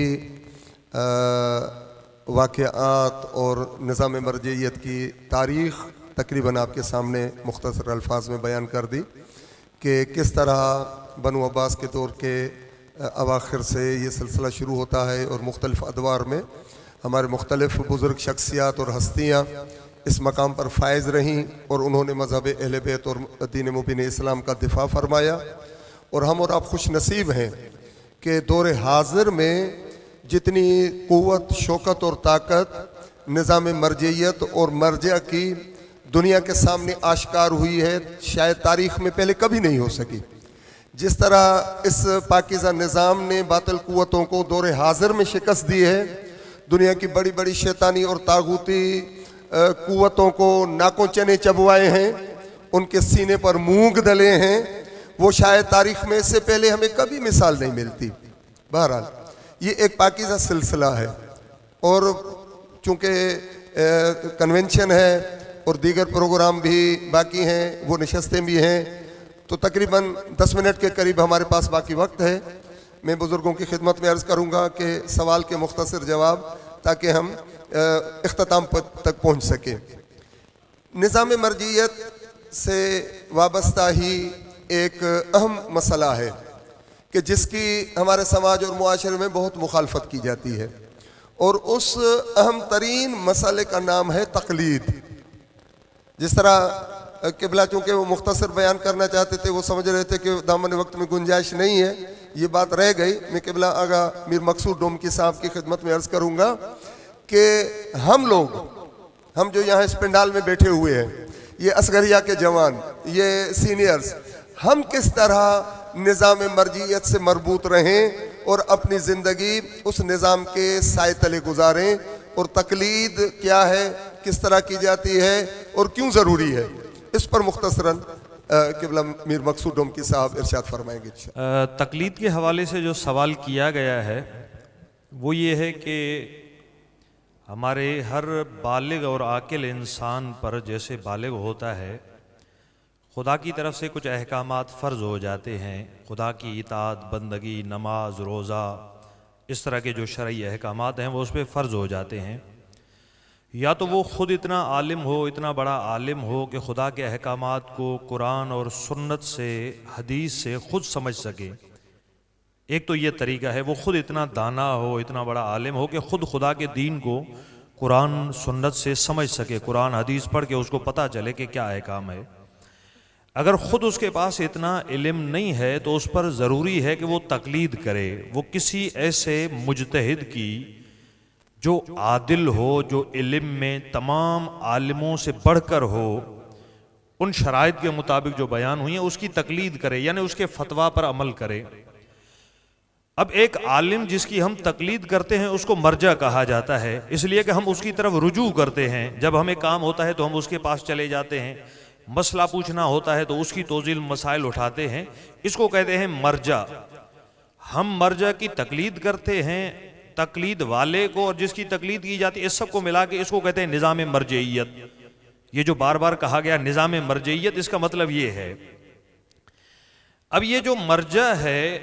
واقعات اور نظام مرجعیت کی تاریخ تقریباً آپ کے سامنے مختصر الفاظ میں بیان کر دی کہ کس طرح بنو عباس کے دور کے اواخر سے یہ سلسلہ شروع ہوتا ہے اور مختلف ادوار میں ہمارے مختلف بزرگ شخصیات اور ہستیاں اس مقام پر فائز رہیں اور انہوں نے مذہب اہل بیت اور دین مبین اسلام کا دفاع فرمایا، اور ہم اور آپ خوش نصیب ہیں کہ دور حاضر میں جتنی قوت، شوکت اور طاقت نظام مرجعیت اور مرجع کی دنیا کے سامنے آشکار ہوئی ہے، شاید تاریخ میں پہلے کبھی نہیں ہو سکی۔ جس طرح اس پاکیزہ نظام نے باطل قوتوں کو دور حاضر میں شکست دی ہے، دنیا کی بڑی بڑی شیطانی اور طاغوتی قوتوں کو ناکوں چنے چبوائے ہیں، ان کے سینے پر مونگ ڈلے ہیں، وہ شاید تاریخ میں اس سے پہلے ہمیں کبھی مثال نہیں ملتی۔ بہرحال یہ ایک پاکیزہ سلسلہ ہے، اور چونکہ کنونشن ہے اور دیگر پروگرام بھی باقی ہیں، وہ نشستیں بھی ہیں، تو تقریباً دس منٹ کے قریب ہمارے پاس باقی وقت ہے۔ میں بزرگوں کی خدمت میں عرض کروں گا کہ سوال کے مختصر جواب، تاکہ ہم اختتام تک پہنچ سکیں۔ نظام مرجعیت سے وابستہ ہی ایک اہم مسئلہ ہے کہ جس کی ہمارے سماج اور معاشرے میں بہت مخالفت کی جاتی ہے، اور اس اہم ترین مسئلے کا نام ہے تقلید۔ جس طرح قبلہ چونکہ وہ مختصر بیان کرنا چاہتے تھے، وہ سمجھ رہے تھے کہ دامن وقت میں گنجائش نہیں ہے، یہ بات رہ گئی۔ میں قبلہ آغا میر مقصود ڈومکی صاحب کی خدمت میں عرض کروں گا کہ ہم لوگ، ہم جو یہاں اس پنڈال میں بیٹھے ہوئے ہیں، یہ اصغریہ کے جوان، یہ سینئرز، ہم کس طرح نظام مرجعیت سے مربوط رہیں اور اپنی زندگی اس نظام کے سائے تلے گزاریں، اور تقلید کیا ہے، کس طرح کی جاتی ہے اور کیوں ضروری ہے، اس پر مختصراً قبلہ میر مقصود ڈومکی صاحب ارشاد فرمائیں گے۔ تقلید کے حوالے سے جو سوال کیا گیا ہے وہ یہ ہے کہ ہمارے ہر بالغ اور عاقل انسان پر جیسے بالغ ہوتا ہے، خدا کی طرف سے کچھ احکامات فرض ہو جاتے ہیں، خدا کی اطاعت، بندگی، نماز، روزہ، اس طرح کے جو شرعی احکامات ہیں وہ اس پہ فرض ہو جاتے ہیں۔ یا تو وہ خود اتنا عالم ہو، اتنا بڑا عالم ہو کہ خدا کے احکامات کو قرآن اور سنت سے، حدیث سے خود سمجھ سکے۔ ایک تو یہ طریقہ ہے، وہ خود اتنا دانا ہو، اتنا بڑا عالم ہو کہ خود خدا کے دین کو قرآن سنت سے سمجھ سکے، قرآن حدیث پڑھ کے اس کو پتہ چلے کہ کیا احکام ہے۔ اگر خود اس کے پاس اتنا علم نہیں ہے تو اس پر ضروری ہے کہ وہ تقلید کرے، وہ کسی ایسے مجتہد کی جو عادل ہو، جو علم میں تمام عالموں سے بڑھ کر ہو، ان شرائط کے مطابق جو بیان ہوئی ہیں اس کی تقلید کرے، یعنی اس کے فتویٰ پر عمل کرے۔ اب ایک عالم جس کی ہم تقلید کرتے ہیں اس کو مرجع کہا جاتا ہے، اس لیے کہ ہم اس کی طرف رجوع کرتے ہیں، جب ہمیں کام ہوتا ہے تو ہم اس کے پاس چلے جاتے ہیں، مسئلہ پوچھنا ہوتا ہے تو اس کی توضیح مسائل اٹھاتے ہیں، اس کو کہتے ہیں مرجع۔ ہم مرجع کی تقلید کرتے ہیں، تقلید والے کو اور جس کی تقلید کی جاتی ہے اس سب کو ملا کے اس کو کہتے ہیں نظام مرجعیت۔ یہ جو بار بار کہا گیا نظام مرجعیت، اس کا مطلب یہ ہے۔ اب یہ جو مرجع ہے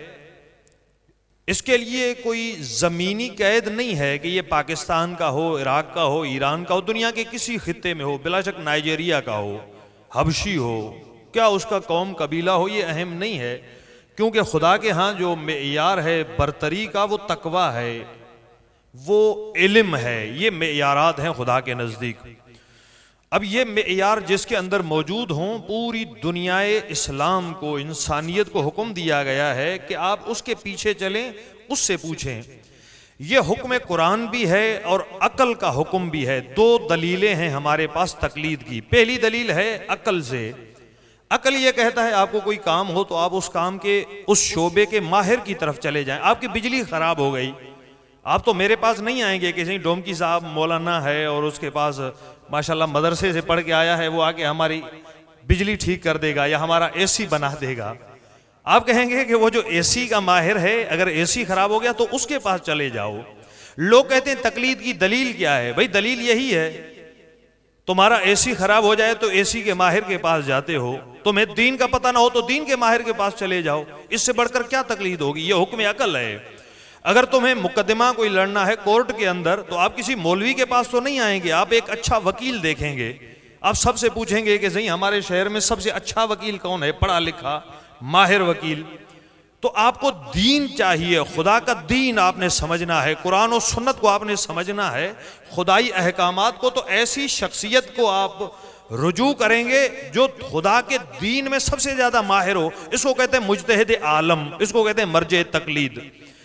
اس کے لیے کوئی زمینی قید نہیں ہے کہ یہ پاکستان کا ہو، عراق کا ہو، ایران کا ہو، دنیا کے کسی خطے میں ہو، بلا شک نائجیریا کا ہو، حبشی ہو، کیا اس کا قوم قبیلہ ہو، یہ اہم نہیں ہے، کیونکہ خدا کے ہاں جو معیار ہے برتری کا وہ تقوی ہے، وہ علم ہے، یہ معیارات ہیں خدا کے نزدیک۔ اب یہ معیار جس کے اندر موجود ہوں، پوری دنیا اسلام کو، انسانیت کو حکم دیا گیا ہے کہ آپ اس کے پیچھے چلیں، اس سے پوچھیں۔ یہ حکم قرآن بھی ہے اور عقل کا حکم بھی ہے۔ دو دلیلیں ہیں ہمارے پاس تقلید کی۔ پہلی دلیل ہے عقل سے۔ عقل یہ کہتا ہے آپ کو کوئی کام ہو تو آپ اس کام کے، اس شعبے کے ماہر کی طرف چلے جائیں۔ آپ کی بجلی خراب ہو گئی، آپ تو میرے پاس نہیں آئیں گے، کسی ڈومکی صاحب مولانا ہے اور اس کے پاس ماشاءاللہ مدرسے سے پڑھ کے آیا ہے، وہ آ کے ہماری بجلی ٹھیک کر دے گا یا ہمارا اے سی بنا دے گا۔ آپ کہیں گے کہ وہ جو اے سی کا ماہر ہے، اگر اے سی خراب ہو گیا تو اس کے پاس چلے جاؤ۔ لوگ کہتے ہیں تقلید کی دلیل کیا ہے؟ بھائی دلیل یہی ہے، تمہارا اے سی خراب ہو جائے تو اے سی کے ماہر کے پاس جاتے ہو، تمہیں دین کا پتہ نہ ہو تو دین کے ماہر کے پاس چلے جاؤ۔ اس سے بڑھ کر کیا تقلید ہوگی؟ یہ حکم عقل ہے۔ اگر تمہیں مقدمہ کوئی لڑنا ہے کورٹ کے اندر تو آپ کسی مولوی کے پاس تو نہیں آئیں گے، آپ ایک اچھا وکیل دیکھیں گے، آپ سب سے پوچھیں گے کہ صحیح ہمارے شہر میں سب سے اچھا وکیل کون ہے، پڑھا لکھا ماہر وکیل۔ تو آپ کو دین چاہیے، خدا کا دین آپ نے سمجھنا ہے، قرآن و سنت کو آپ نے سمجھنا ہے، خدائی احکامات کو. تو ایسی شخصیت کو آپ رجوع کریں گے جو خدا کے دین میں سب سے زیادہ ماہر ہو. اس کو کہتے ہیں مجتہد عالم، اس کو کہتے ہیں مرجع تقلید.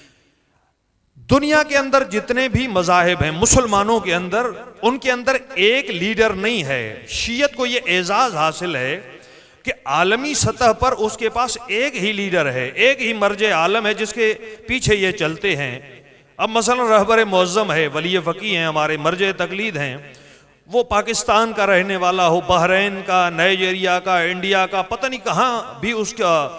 دنیا کے اندر جتنے بھی مذاہب ہیں مسلمانوں کے اندر، ان کے اندر ایک لیڈر نہیں ہے. شیعت کو یہ اعزاز حاصل ہے کہ عالمی سطح پر اس کے پاس ایک ہی لیڈر ہے، ایک ہی مرجع عالم ہے جس کے پیچھے یہ چلتے ہیں. اب مثلا رہبر معظم ہے، ولی فقیہ ہیں، ہمارے مرجع تقلید ہیں، وہ پاکستان کا رہنے والا ہو، بحرین کا، نائجیریا کا، انڈیا کا، پتہ نہیں کہاں بھی اس کا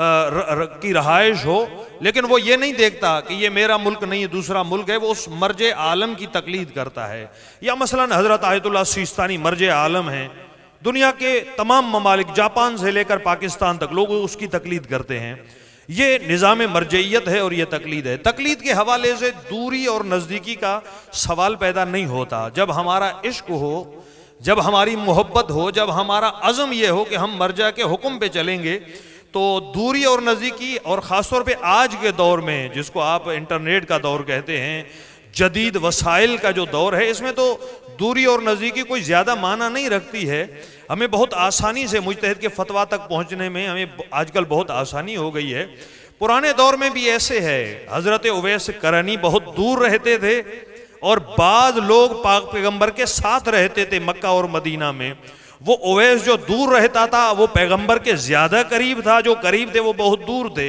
کی رہائش ہو، لیکن وہ یہ نہیں دیکھتا کہ یہ میرا ملک نہیں ہے دوسرا ملک ہے، وہ اس مرجع عالم کی تقلید کرتا ہے. یا مثلا حضرت آیت اللہ سیستانی مرجع عالم ہیں، دنیا کے تمام ممالک جاپان سے لے کر پاکستان تک لوگ اس کی تقلید کرتے ہیں. یہ نظام مرجعیت ہے اور یہ تقلید ہے. تقلید کے حوالے سے دوری اور نزدیکی کا سوال پیدا نہیں ہوتا. جب ہمارا عشق ہو، جب ہماری محبت ہو، جب ہمارا عزم یہ ہو کہ ہم مرجع کے حکم پہ چلیں گے، تو دوری اور نزدیکی، اور خاص طور پہ آج کے دور میں جس کو آپ انٹرنیٹ کا دور کہتے ہیں، جدید وسائل کا جو دور ہے، اس میں تو دوری اور نزدیکی کوئی زیادہ معنی نہیں رکھتی ہے. ہمیں بہت آسانی سے مجتہد کے فتویٰ تک پہنچنے میں ہمیں آج کل بہت آسانی ہو گئی ہے. پرانے دور میں بھی ایسے ہے. حضرت اویس کرنی بہت دور رہتے تھے اور بعض لوگ پاک پیغمبر کے ساتھ رہتے تھے مکہ اور مدینہ میں. وہ اویس جو دور رہتا تھا وہ پیغمبر کے زیادہ قریب تھا، جو قریب تھے وہ بہت دور تھے.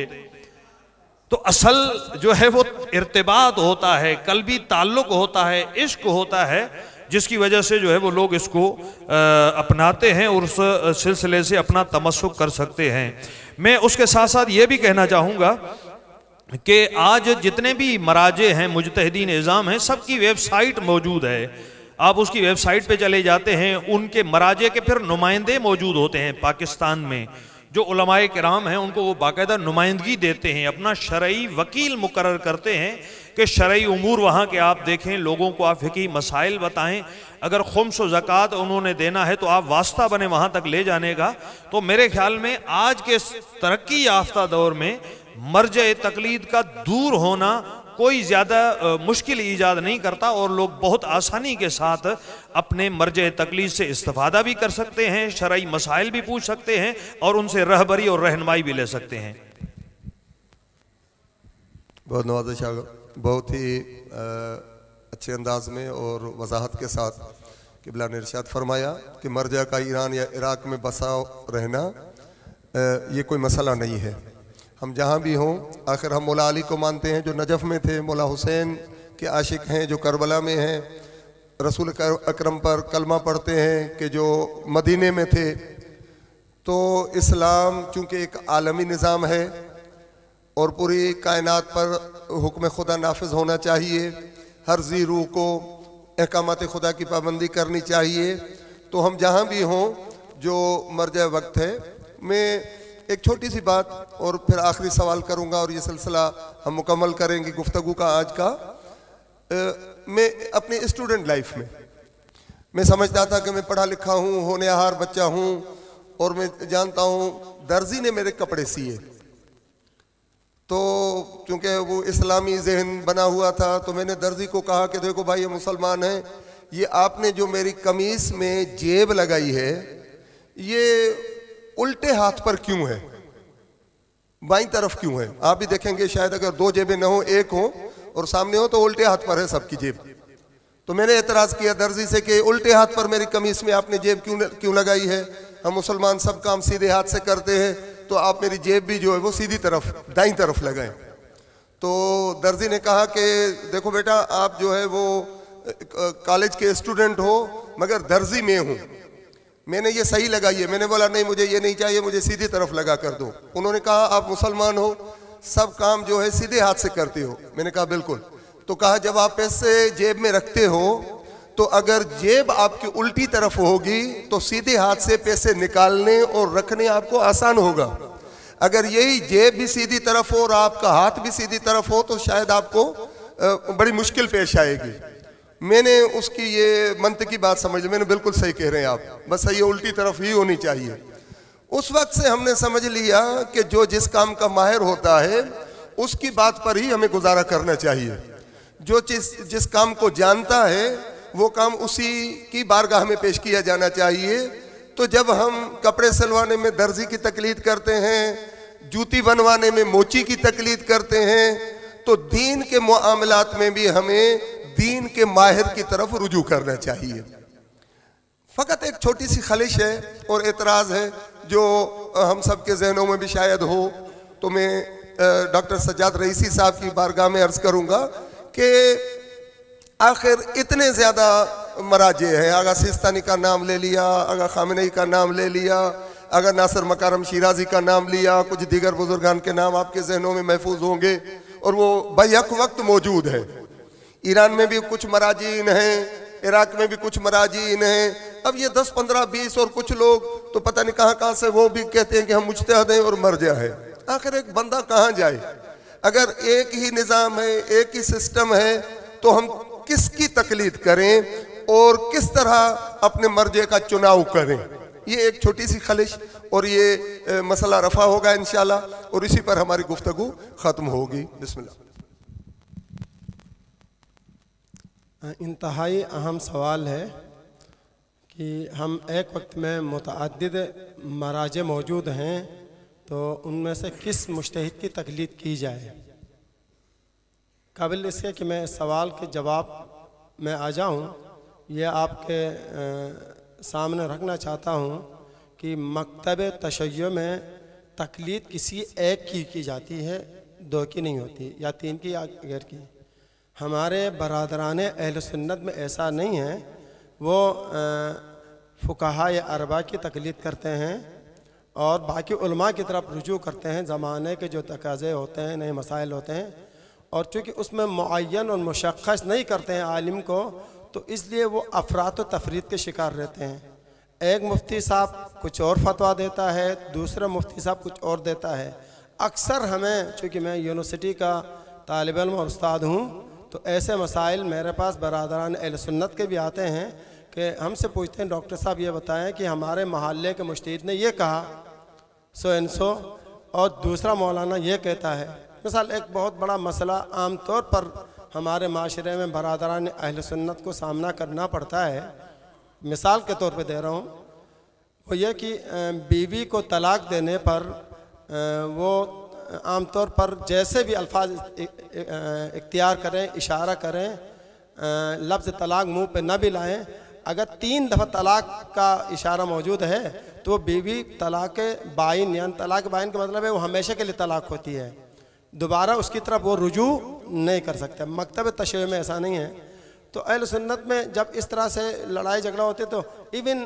تو اصل جو ہے وہ ارتباط ہوتا ہے، قلبی تعلق ہوتا ہے، عشق ہوتا ہے، جس کی وجہ سے جو ہے وہ لوگ اس کو اپناتے ہیں اور اس سلسلے سے اپنا تمسک کر سکتے ہیں. میں اس کے ساتھ ساتھ یہ بھی کہنا چاہوں گا کہ آج جتنے بھی مراجع ہیں، مجتہدین نظام ہیں، سب کی ویب سائٹ موجود ہے. آپ اس کی ویب سائٹ پہ چلے جاتے ہیں، ان کے مراجع کے پھر نمائندے موجود ہوتے ہیں. پاکستان میں جو علماء کرام ہیں ان کو وہ باقاعدہ نمائندگی دیتے ہیں، اپنا شرعی وکیل مقرر کرتے ہیں کہ شرعی امور وہاں کے آپ دیکھیں، لوگوں کو آپ فقہی مسائل بتائیں. اگر خمس و زکوٰۃ انہوں نے دینا ہے تو آپ واسطہ بنے وہاں تک لے جانے کا. تو میرے خیال میں آج کے ترقی یافتہ دور میں مرجع تقلید کا دور ہونا کوئی زیادہ مشکل ایجاد نہیں کرتا، اور لوگ بہت آسانی کے ساتھ اپنے مرجع تقلید سے استفادہ بھی کر سکتے ہیں، شرعی مسائل بھی پوچھ سکتے ہیں اور ان سے رہبری اور رہنمائی بھی لے سکتے ہیں. بہت نوازش شاگرد، بہت ہی اچھے انداز میں اور وضاحت کے ساتھ قبلہ نے ارشاد فرمایا کہ مرجع کا ایران یا عراق میں بسا رہنا یہ کوئی مسئلہ نہیں ہے. ہم جہاں بھی ہوں، آخر ہم مولا علی کو مانتے ہیں جو نجف میں تھے، مولا حسین کے عاشق ہیں جو کربلا میں ہیں، رسول اکرم پر کلمہ پڑھتے ہیں کہ جو مدینے میں تھے. تو اسلام چونکہ ایک عالمی نظام ہے اور پوری کائنات پر حکم خدا نافذ ہونا چاہیے، ہر ذی روح کو احکامات خدا کی پابندی کرنی چاہیے. تو ہم جہاں بھی ہوں جو مرجع وقت ہے، میں ایک چھوٹی سی بات اور پھر آخری سوال کروں گا اور یہ سلسلہ ہم مکمل کریں گے گفتگو کا آج کا. میں اپنی اسٹوڈنٹ لائف میں میں سمجھتا تھا کہ میں پڑھا لکھا ہوں، ہونہار بچہ ہوں، اور میں جانتا ہوں درزی نے میرے کپڑے سیے. تو چونکہ وہ اسلامی ذہن بنا ہوا تھا تو میں نے درزی کو کہا کہ دیکھو بھائی یہ مسلمان ہیں، یہ آپ نے جو میری قمیص میں جیب لگائی ہے یہ الٹے ہاتھ پر کیوں ہے، بائیں طرف کیوں ہے؟ آپ بھی دیکھیں گے شاید اگر دو جیبیں نہ ہوں، ایک ہوں اور سامنے ہو تو الٹے ہاتھ پر ہے سب کی جیب. تو میں نے اعتراض کیا درزی سے کہ الٹے ہاتھ پر میری قمیص میں آپ نے جیب کیوں کیوں لگائی ہے؟ ہم مسلمان سب کام سیدھے ہاتھ سے کرتے ہیں، تو آپ میری جیب بھی جو ہے وہ سیدھی طرف دائیں طرف لگائیں. تو درزی نے کہا کہ دیکھو بیٹا آپ جو ہے وہ کالج کے اسٹوڈنٹ ہو مگر درزی میں ہوں، میں نے یہ صحیح لگائی ہے. میں نے بولا نہیں مجھے یہ نہیں چاہیے، مجھے سیدھی طرف لگا کر دو. انہوں نے کہا آپ مسلمان ہو، سب کام جو ہے سیدھے ہاتھ سے کرتے ہو. میں نے کہا بالکل. تو کہا جب آپ پیسے جیب میں رکھتے ہو تو اگر جیب آپ کی الٹی طرف ہوگی تو سیدھے ہاتھ سے پیسے نکالنے اور رکھنے آپ کو آسان ہوگا. اگر یہی جیب بھی سیدھی طرف ہو اور آپ کا ہاتھ بھی سیدھی طرف ہو تو شاید آپ کو بڑی مشکل پیش آئے گی. میں نے اس کی یہ منطقی بات سمجھ لی، میں نے بالکل صحیح کہہ رہے ہیں آپ، بس یہ الٹی طرف ہی ہونی چاہیے. اس وقت سے ہم نے سمجھ لیا کہ جو جس کام کا ماہر ہوتا ہے اس کی بات پر ہی ہمیں گزارا کرنا چاہیے. جو جس جس کام کو جانتا ہے وہ کام اسی کی بارگاہ میں پیش کیا جانا چاہیے. تو جب ہم کپڑے سلوانے میں درزی کی تقلید کرتے ہیں, جوتی بنوانے میں موچی کی تقلید کرتے ہیں, تو دین کے معاملات میں بھی ہمیں دین کے ماہر کی طرف رجوع کرنا چاہیے. فقط ایک چھوٹی سی خلش ہے اور اعتراض ہے جو ہم سب کے ذہنوں میں بھی شاید ہو, تو میں ڈاکٹر سجاد رئیسی صاحب کی بارگاہ میں عرض کروں گا کہ آخر اتنے زیادہ مراجع ہیں. آغا سیستانی کا نام لے لیا, آغا خامنئی کا نام لے لیا, اگر ناصر مکارم شیرازی کا نام لیا, کچھ دیگر بزرگان کے نام آپ کے ذہنوں میں محفوظ ہوں گے اور وہ بیک وقت موجود ہے. ایران میں بھی کچھ مراجعین ہیں, عراق میں بھی کچھ مراجعین ہیں. اب یہ دس پندرہ بیس اور کچھ لوگ تو پتہ نہیں کہاں کہاں سے وہ بھی کہتے ہیں کہ ہم مجتہد ہیں اور مرجع ہے. آخر ایک بندہ کہاں جائے؟ اگر ایک ہی نظام ہے, ایک ہی سسٹم ہے, تو ہم کس کی تقلید کریں اور کس طرح اپنے مرجع کا چناؤ کریں؟ یہ ایک چھوٹی سی خلش اور یہ مسئلہ رفع ہوگا انشاءاللہ, اور اسی پر ہماری گفتگو ختم ہوگی. بسم اللہ. انتہائی اہم سوال ہے کہ ہم ایک وقت میں متعدد مراجع موجود ہیں, تو ان میں سے کس مجتہد کی تقلید کی جائے؟ قابل اس کے کہ میں سوال کے جواب میں آ جاؤں, یہ آپ کے سامنے رکھنا چاہتا ہوں کہ مکتب تشیع میں تقلید کسی ایک کی کی جاتی ہے, دو کی نہیں ہوتی, یا تین کی یا غیر کی. ہمارے برادران اہل سنت میں ایسا نہیں ہے. وہ فقہاء اربعہ کی تقلید کرتے ہیں اور باقی علماء کی طرف رجوع کرتے ہیں. زمانے کے جو تقاضے ہوتے ہیں, نئے مسائل ہوتے ہیں, اور چونکہ اس میں معین اور مشخص نہیں کرتے ہیں عالم کو, تو اس لیے وہ افراط و تفرید کے شکار رہتے ہیں. ایک مفتی صاحب کچھ اور فتویٰ دیتا ہے, دوسرا مفتی صاحب کچھ اور دیتا ہے. اکثر ہمیں, چونکہ میں یونیورسٹی کا طالب علم اور استاد ہوں, تو ایسے مسائل میرے پاس برادران اہل سنت کے بھی آتے ہیں کہ ہم سے پوچھتے ہیں ڈاکٹر صاحب یہ بتائیں کہ ہمارے محلے کے مجتہد نے یہ کہا سو ان سو, اور دوسرا مولانا یہ کہتا ہے. مثال ایک بہت بڑا مسئلہ عام طور پر ہمارے معاشرے میں برادران اہل سنت کو سامنا کرنا پڑتا ہے, مثال کے طور پہ دے رہا ہوں, وہ یہ کہ بیوی کو طلاق دینے پر وہ عام طور پر جیسے بھی الفاظ اختیار کریں, اشارہ کریں, لفظ طلاق منہ پہ نہ بھی لائیں, اگر تین دفعہ طلاق کا اشارہ موجود ہے تو وہ بیوی طلاق بائن, یعنی طلاق بائن کا مطلب ہے وہ ہمیشہ کے لیے طلاق ہوتی ہے, دوبارہ اس کی طرف وہ رجوع نہیں کر سکتے. مکتب تشیع میں ایسا نہیں ہے. تو اہل سنت میں جب اس طرح سے لڑائی جھگڑا ہوتے تو ایون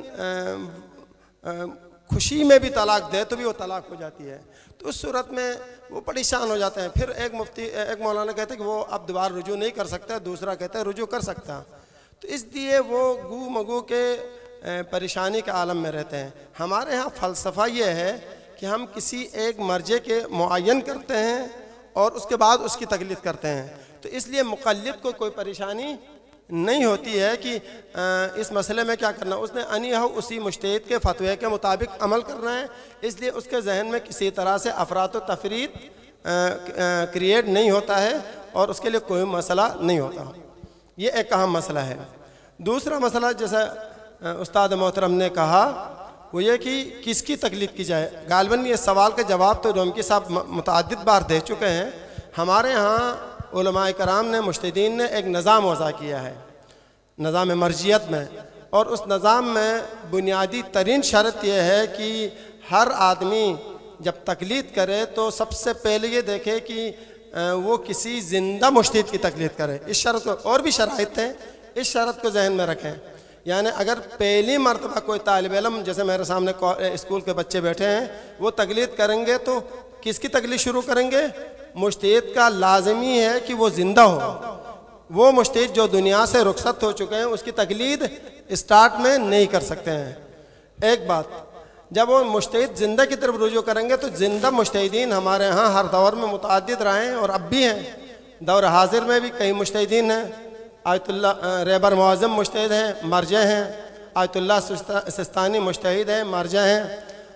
خوشی میں بھی طلاق دے تو بھی وہ طلاق ہو جاتی ہے. تو اس صورت میں وہ پریشان ہو جاتے ہیں. پھر ایک مفتی ایک مولانا کہتے ہیں کہ وہ اب دوبارہ رجوع نہیں کر سکتا, دوسرا کہتا ہے رجوع کر سکتا. تو اس لیے وہ گو مگو کے پریشانی کے عالم میں رہتے ہیں. ہمارے ہاں فلسفہ یہ ہے کہ ہم کسی ایک مرجع کے معین کرتے ہیں اور اس کے بعد اس کی تقلید کرتے ہیں. تو اس لیے مقلد کو کوئی پریشانی نہیں ہوتی ہے کہ اس مسئلے میں کیا کرنا, اس نے انی ہو اسی مجتہد کے فتوے کے مطابق عمل کرنا ہے. اس لیے اس کے ذہن میں کسی طرح سے افراط و تفرید کریٹ نہیں ہوتا ہے اور اس کے لیے کوئی مسئلہ نہیں ہوتا. یہ ایک اہم مسئلہ ہے. دوسرا مسئلہ جیسا استاد محترم نے کہا وہ یہ کہ کس کی تقلید کی جائے. غالباً یہ سوال کا جواب تو رومکی صاحب متعدد بار دے چکے ہیں. ہمارے ہاں علماء کرام نے, مجتہدین نے ایک نظام وضع کیا ہے, نظام مرجعیت میں, اور اس نظام میں بنیادی ترین شرط یہ ہے کہ ہر آدمی جب تقلید کرے تو سب سے پہلے یہ دیکھے کہ وہ کسی زندہ مجتہد کی تقلید کرے. اس شرط کو, اور بھی شرائط ہیں, اس شرط کو ذہن میں رکھیں. یعنی اگر پہلی مرتبہ کوئی طالب علم, جیسے میرے سامنے اسکول کے بچے بیٹھے ہیں, وہ تقلید کریں گے تو کس کی تقلید شروع کریں گے؟ مجتہد کا لازمی ہے کہ وہ زندہ ہو. وہ مجتہد جو دنیا سے رخصت ہو چکے ہیں اس کی تقلید اسٹارٹ میں نہیں کر سکتے ہیں. ایک بات, جب وہ مجتہد زندہ کی طرف رجوع کریں گے تو زندہ مجتہدین ہمارے ہاں ہر دور میں متعدد رہے ہیں اور اب بھی ہیں. دور حاضر میں بھی کئی مجتہدین ہیں. آیت اللہ ریبر معظم مجتہد ہیں, مرجع ہیں. آیت اللہ سستانی مجتہد ہیں, مرجع ہیں.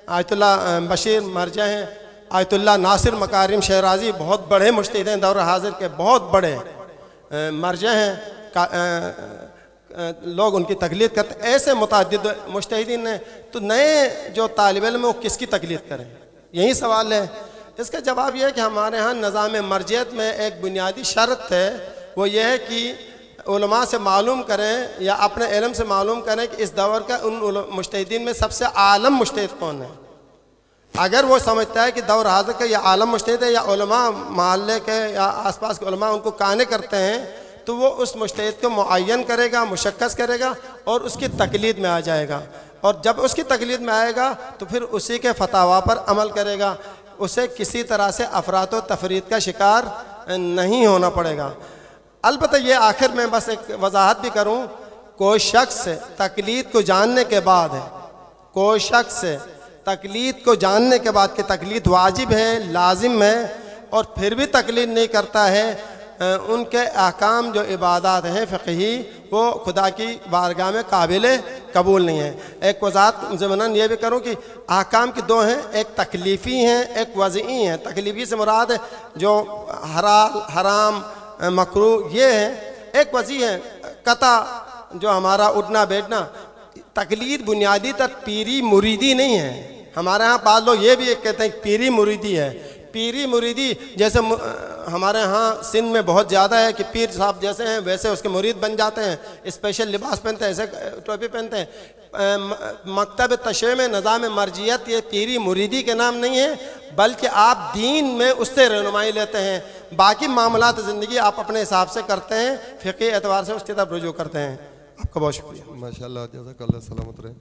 آیت اللہ بشیر مرجع ہیں، آیت اللہ ناصر مکارم شیرازی بہت بڑے مجتہد ہیں دور حاضر کے، بہت بڑے مرجع ہیں، لوگ ان کی تقلید کرتے ہیں، ایسے متعدد مجتہدین ہیں، تو نئے جو طالب علم ہیں وہ کس کی تقلید کریں؟ یہی سوال ہے۔ اس کا جواب یہ ہے کہ ہمارے ہاں نظام مرجعیت میں ایک بنیادی شرط ہے، وہ یہ ہے کہ علماء سے معلوم کریں یا اپنے علم سے معلوم کریں کہ اس دور کا ان مجتہدین میں سب سے عالم مجتہد کون ہے۔ اگر وہ سمجھتا ہے کہ دور حاضر کا یہ عالم مجتہد ہے، یا علماء محلے کے یا آس پاس کے علماء ان کو قانع کرتے ہیں، تو وہ اس مجتہد کو معین کرے گا، مشخص کرے گا اور اس کی تقلید میں آ جائے گا، اور جب اس کی تقلید میں آئے گا تو پھر اسی کے فتاویٰ پر عمل کرے گا، اسے کسی طرح سے افراط و تفرید کا شکار نہیں ہونا پڑے گا۔ البتہ یہ آخر میں بس ایک وضاحت بھی کروں، کوئی شخص تقلید کو جاننے کے بعد ہے، کوئی شخص تقلید کو جاننے کے بعد کہ تقلید واجب ہے، لازم ہے، اور پھر بھی تقلید نہیں کرتا ہے، ان کے احکام جو عبادات ہیں فقہی وہ خدا کی بارگاہ میں قابل قبول نہیں ہیں۔ ایک وضاحت ضمناً یہ بھی کروں کہ احکام کی دو ہیں، ایک تکلیفی ہیں، ایک وضعی ہیں۔ تکلیفی سے مراد جو حلال حرام مکروہ یہ ہے، ایک وضعی ہے قطع جو ہمارا اٹھنا بیٹھنا۔ تقلید بنیادی تر پیری مریدی نہیں ہے، ہمارے ہاں بعض لوگ یہ بھی کہتے ہیں کہ پیری مریدی ہے۔ پیری مریدی جیسے ہمارے ہاں سندھ میں بہت زیادہ ہے کہ پیر صاحب جیسے ہیں ویسے اس کے مرید بن جاتے ہیں، اسپیشل لباس پہنتے ہیں، ایسے ٹوپی پہنتے ہیں۔ مکتب تشیع میں نظام مرجعیت یہ پیری مریدی کے نام نہیں ہے، بلکہ آپ دین میں اس سے رہنمائی لیتے ہیں، باقی معاملات زندگی آپ اپنے حساب سے کرتے ہیں، فقہی اعتبار سے اس کی طرف رجوع کرتے ہیں۔ آپ کا بہت شکریہ۔ ماشاءاللہ، جزاک اللہ، سلامت رہے۔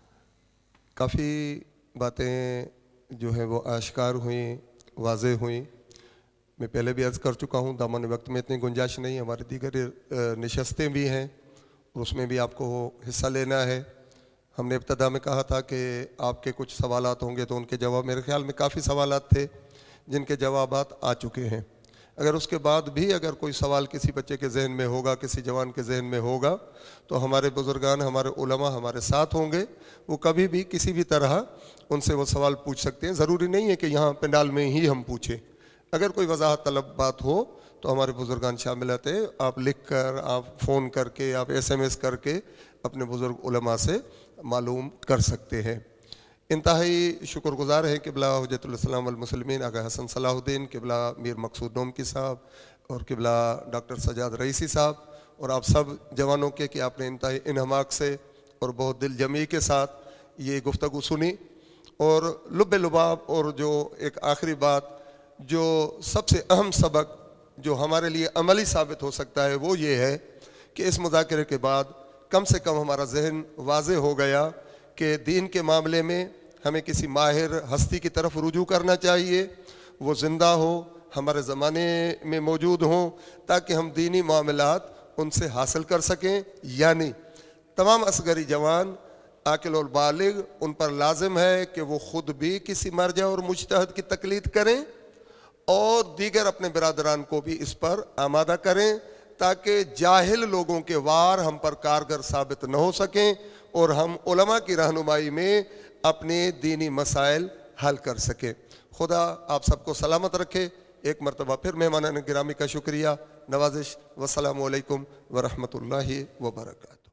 کافی باتیں جو ہیں وہ آشکار ہوئیں، واضح ہوئیں۔ میں پہلے بھی عرض کر چکا ہوں، دامن وقت میں اتنی گنجائش نہیں، ہماری دیگر نشستیں بھی ہیں اور اس میں بھی آپ کو حصہ لینا ہے۔ ہم نے ابتدا میں کہا تھا کہ آپ کے کچھ سوالات ہوں گے تو ان کے جواب، میرے خیال میں کافی سوالات تھے جن کے جوابات آ چکے ہیں۔ اگر اس کے بعد بھی اگر کوئی سوال کسی بچے کے ذہن میں ہوگا، کسی جوان کے ذہن میں ہوگا، تو ہمارے بزرگان، ہمارے علماء ہمارے ساتھ ہوں گے، وہ کبھی بھی کسی بھی طرح ان سے وہ سوال پوچھ سکتے ہیں۔ ضروری نہیں ہے کہ یہاں پنڈال میں ہی ہم پوچھیں، اگر کوئی وضاحت طلب بات ہو تو ہمارے بزرگان شامل ہوتے ہیں، آپ لکھ کر، آپ فون کر کے، آپ ایس ایم ایس کر کے اپنے بزرگ علماء سے معلوم کر سکتے ہیں۔ انتہائی شکر گزار ہیں قبلہ حجت الاسلام والمسلمین آقا حسن صلاح الدین، قبلہ میر مقصود نومکی صاحب اور قبلہ ڈاکٹر سجاد رئیسی صاحب، اور آپ سب جوانوں کے کہ آپ نے انتہائی انہماک سے اور بہت دل جمعی کے ساتھ یہ گفتگو سنی، اور لب لباب، اور جو ایک آخری بات جو سب سے اہم سبق جو ہمارے لیے عملی ثابت ہو سکتا ہے وہ یہ ہے کہ اس مذاکرے کے بعد کم سے کم ہمارا ذہن واضح ہو گیا کہ دین کے معاملے میں ہمیں کسی ماہر ہستی کی طرف رجوع کرنا چاہیے، وہ زندہ ہو، ہمارے زمانے میں موجود ہوں، تاکہ ہم دینی معاملات ان سے حاصل کر سکیں۔ یعنی تمام اصغری جوان عاقل اور بالغ، ان پر لازم ہے کہ وہ خود بھی کسی مرجع اور مجتہد کی تقلید کریں اور دیگر اپنے برادران کو بھی اس پر آمادہ کریں، تاکہ جاہل لوگوں کے وار ہم پر کارگر ثابت نہ ہو سکیں اور ہم علماء کی رہنمائی میں اپنے دینی مسائل حل کر سکیں۔ خدا آپ سب کو سلامت رکھے۔ ایک مرتبہ پھر مہمانان گرامی کا شکریہ، نوازش، والسلام علیکم ورحمۃ اللہ وبرکاتہ۔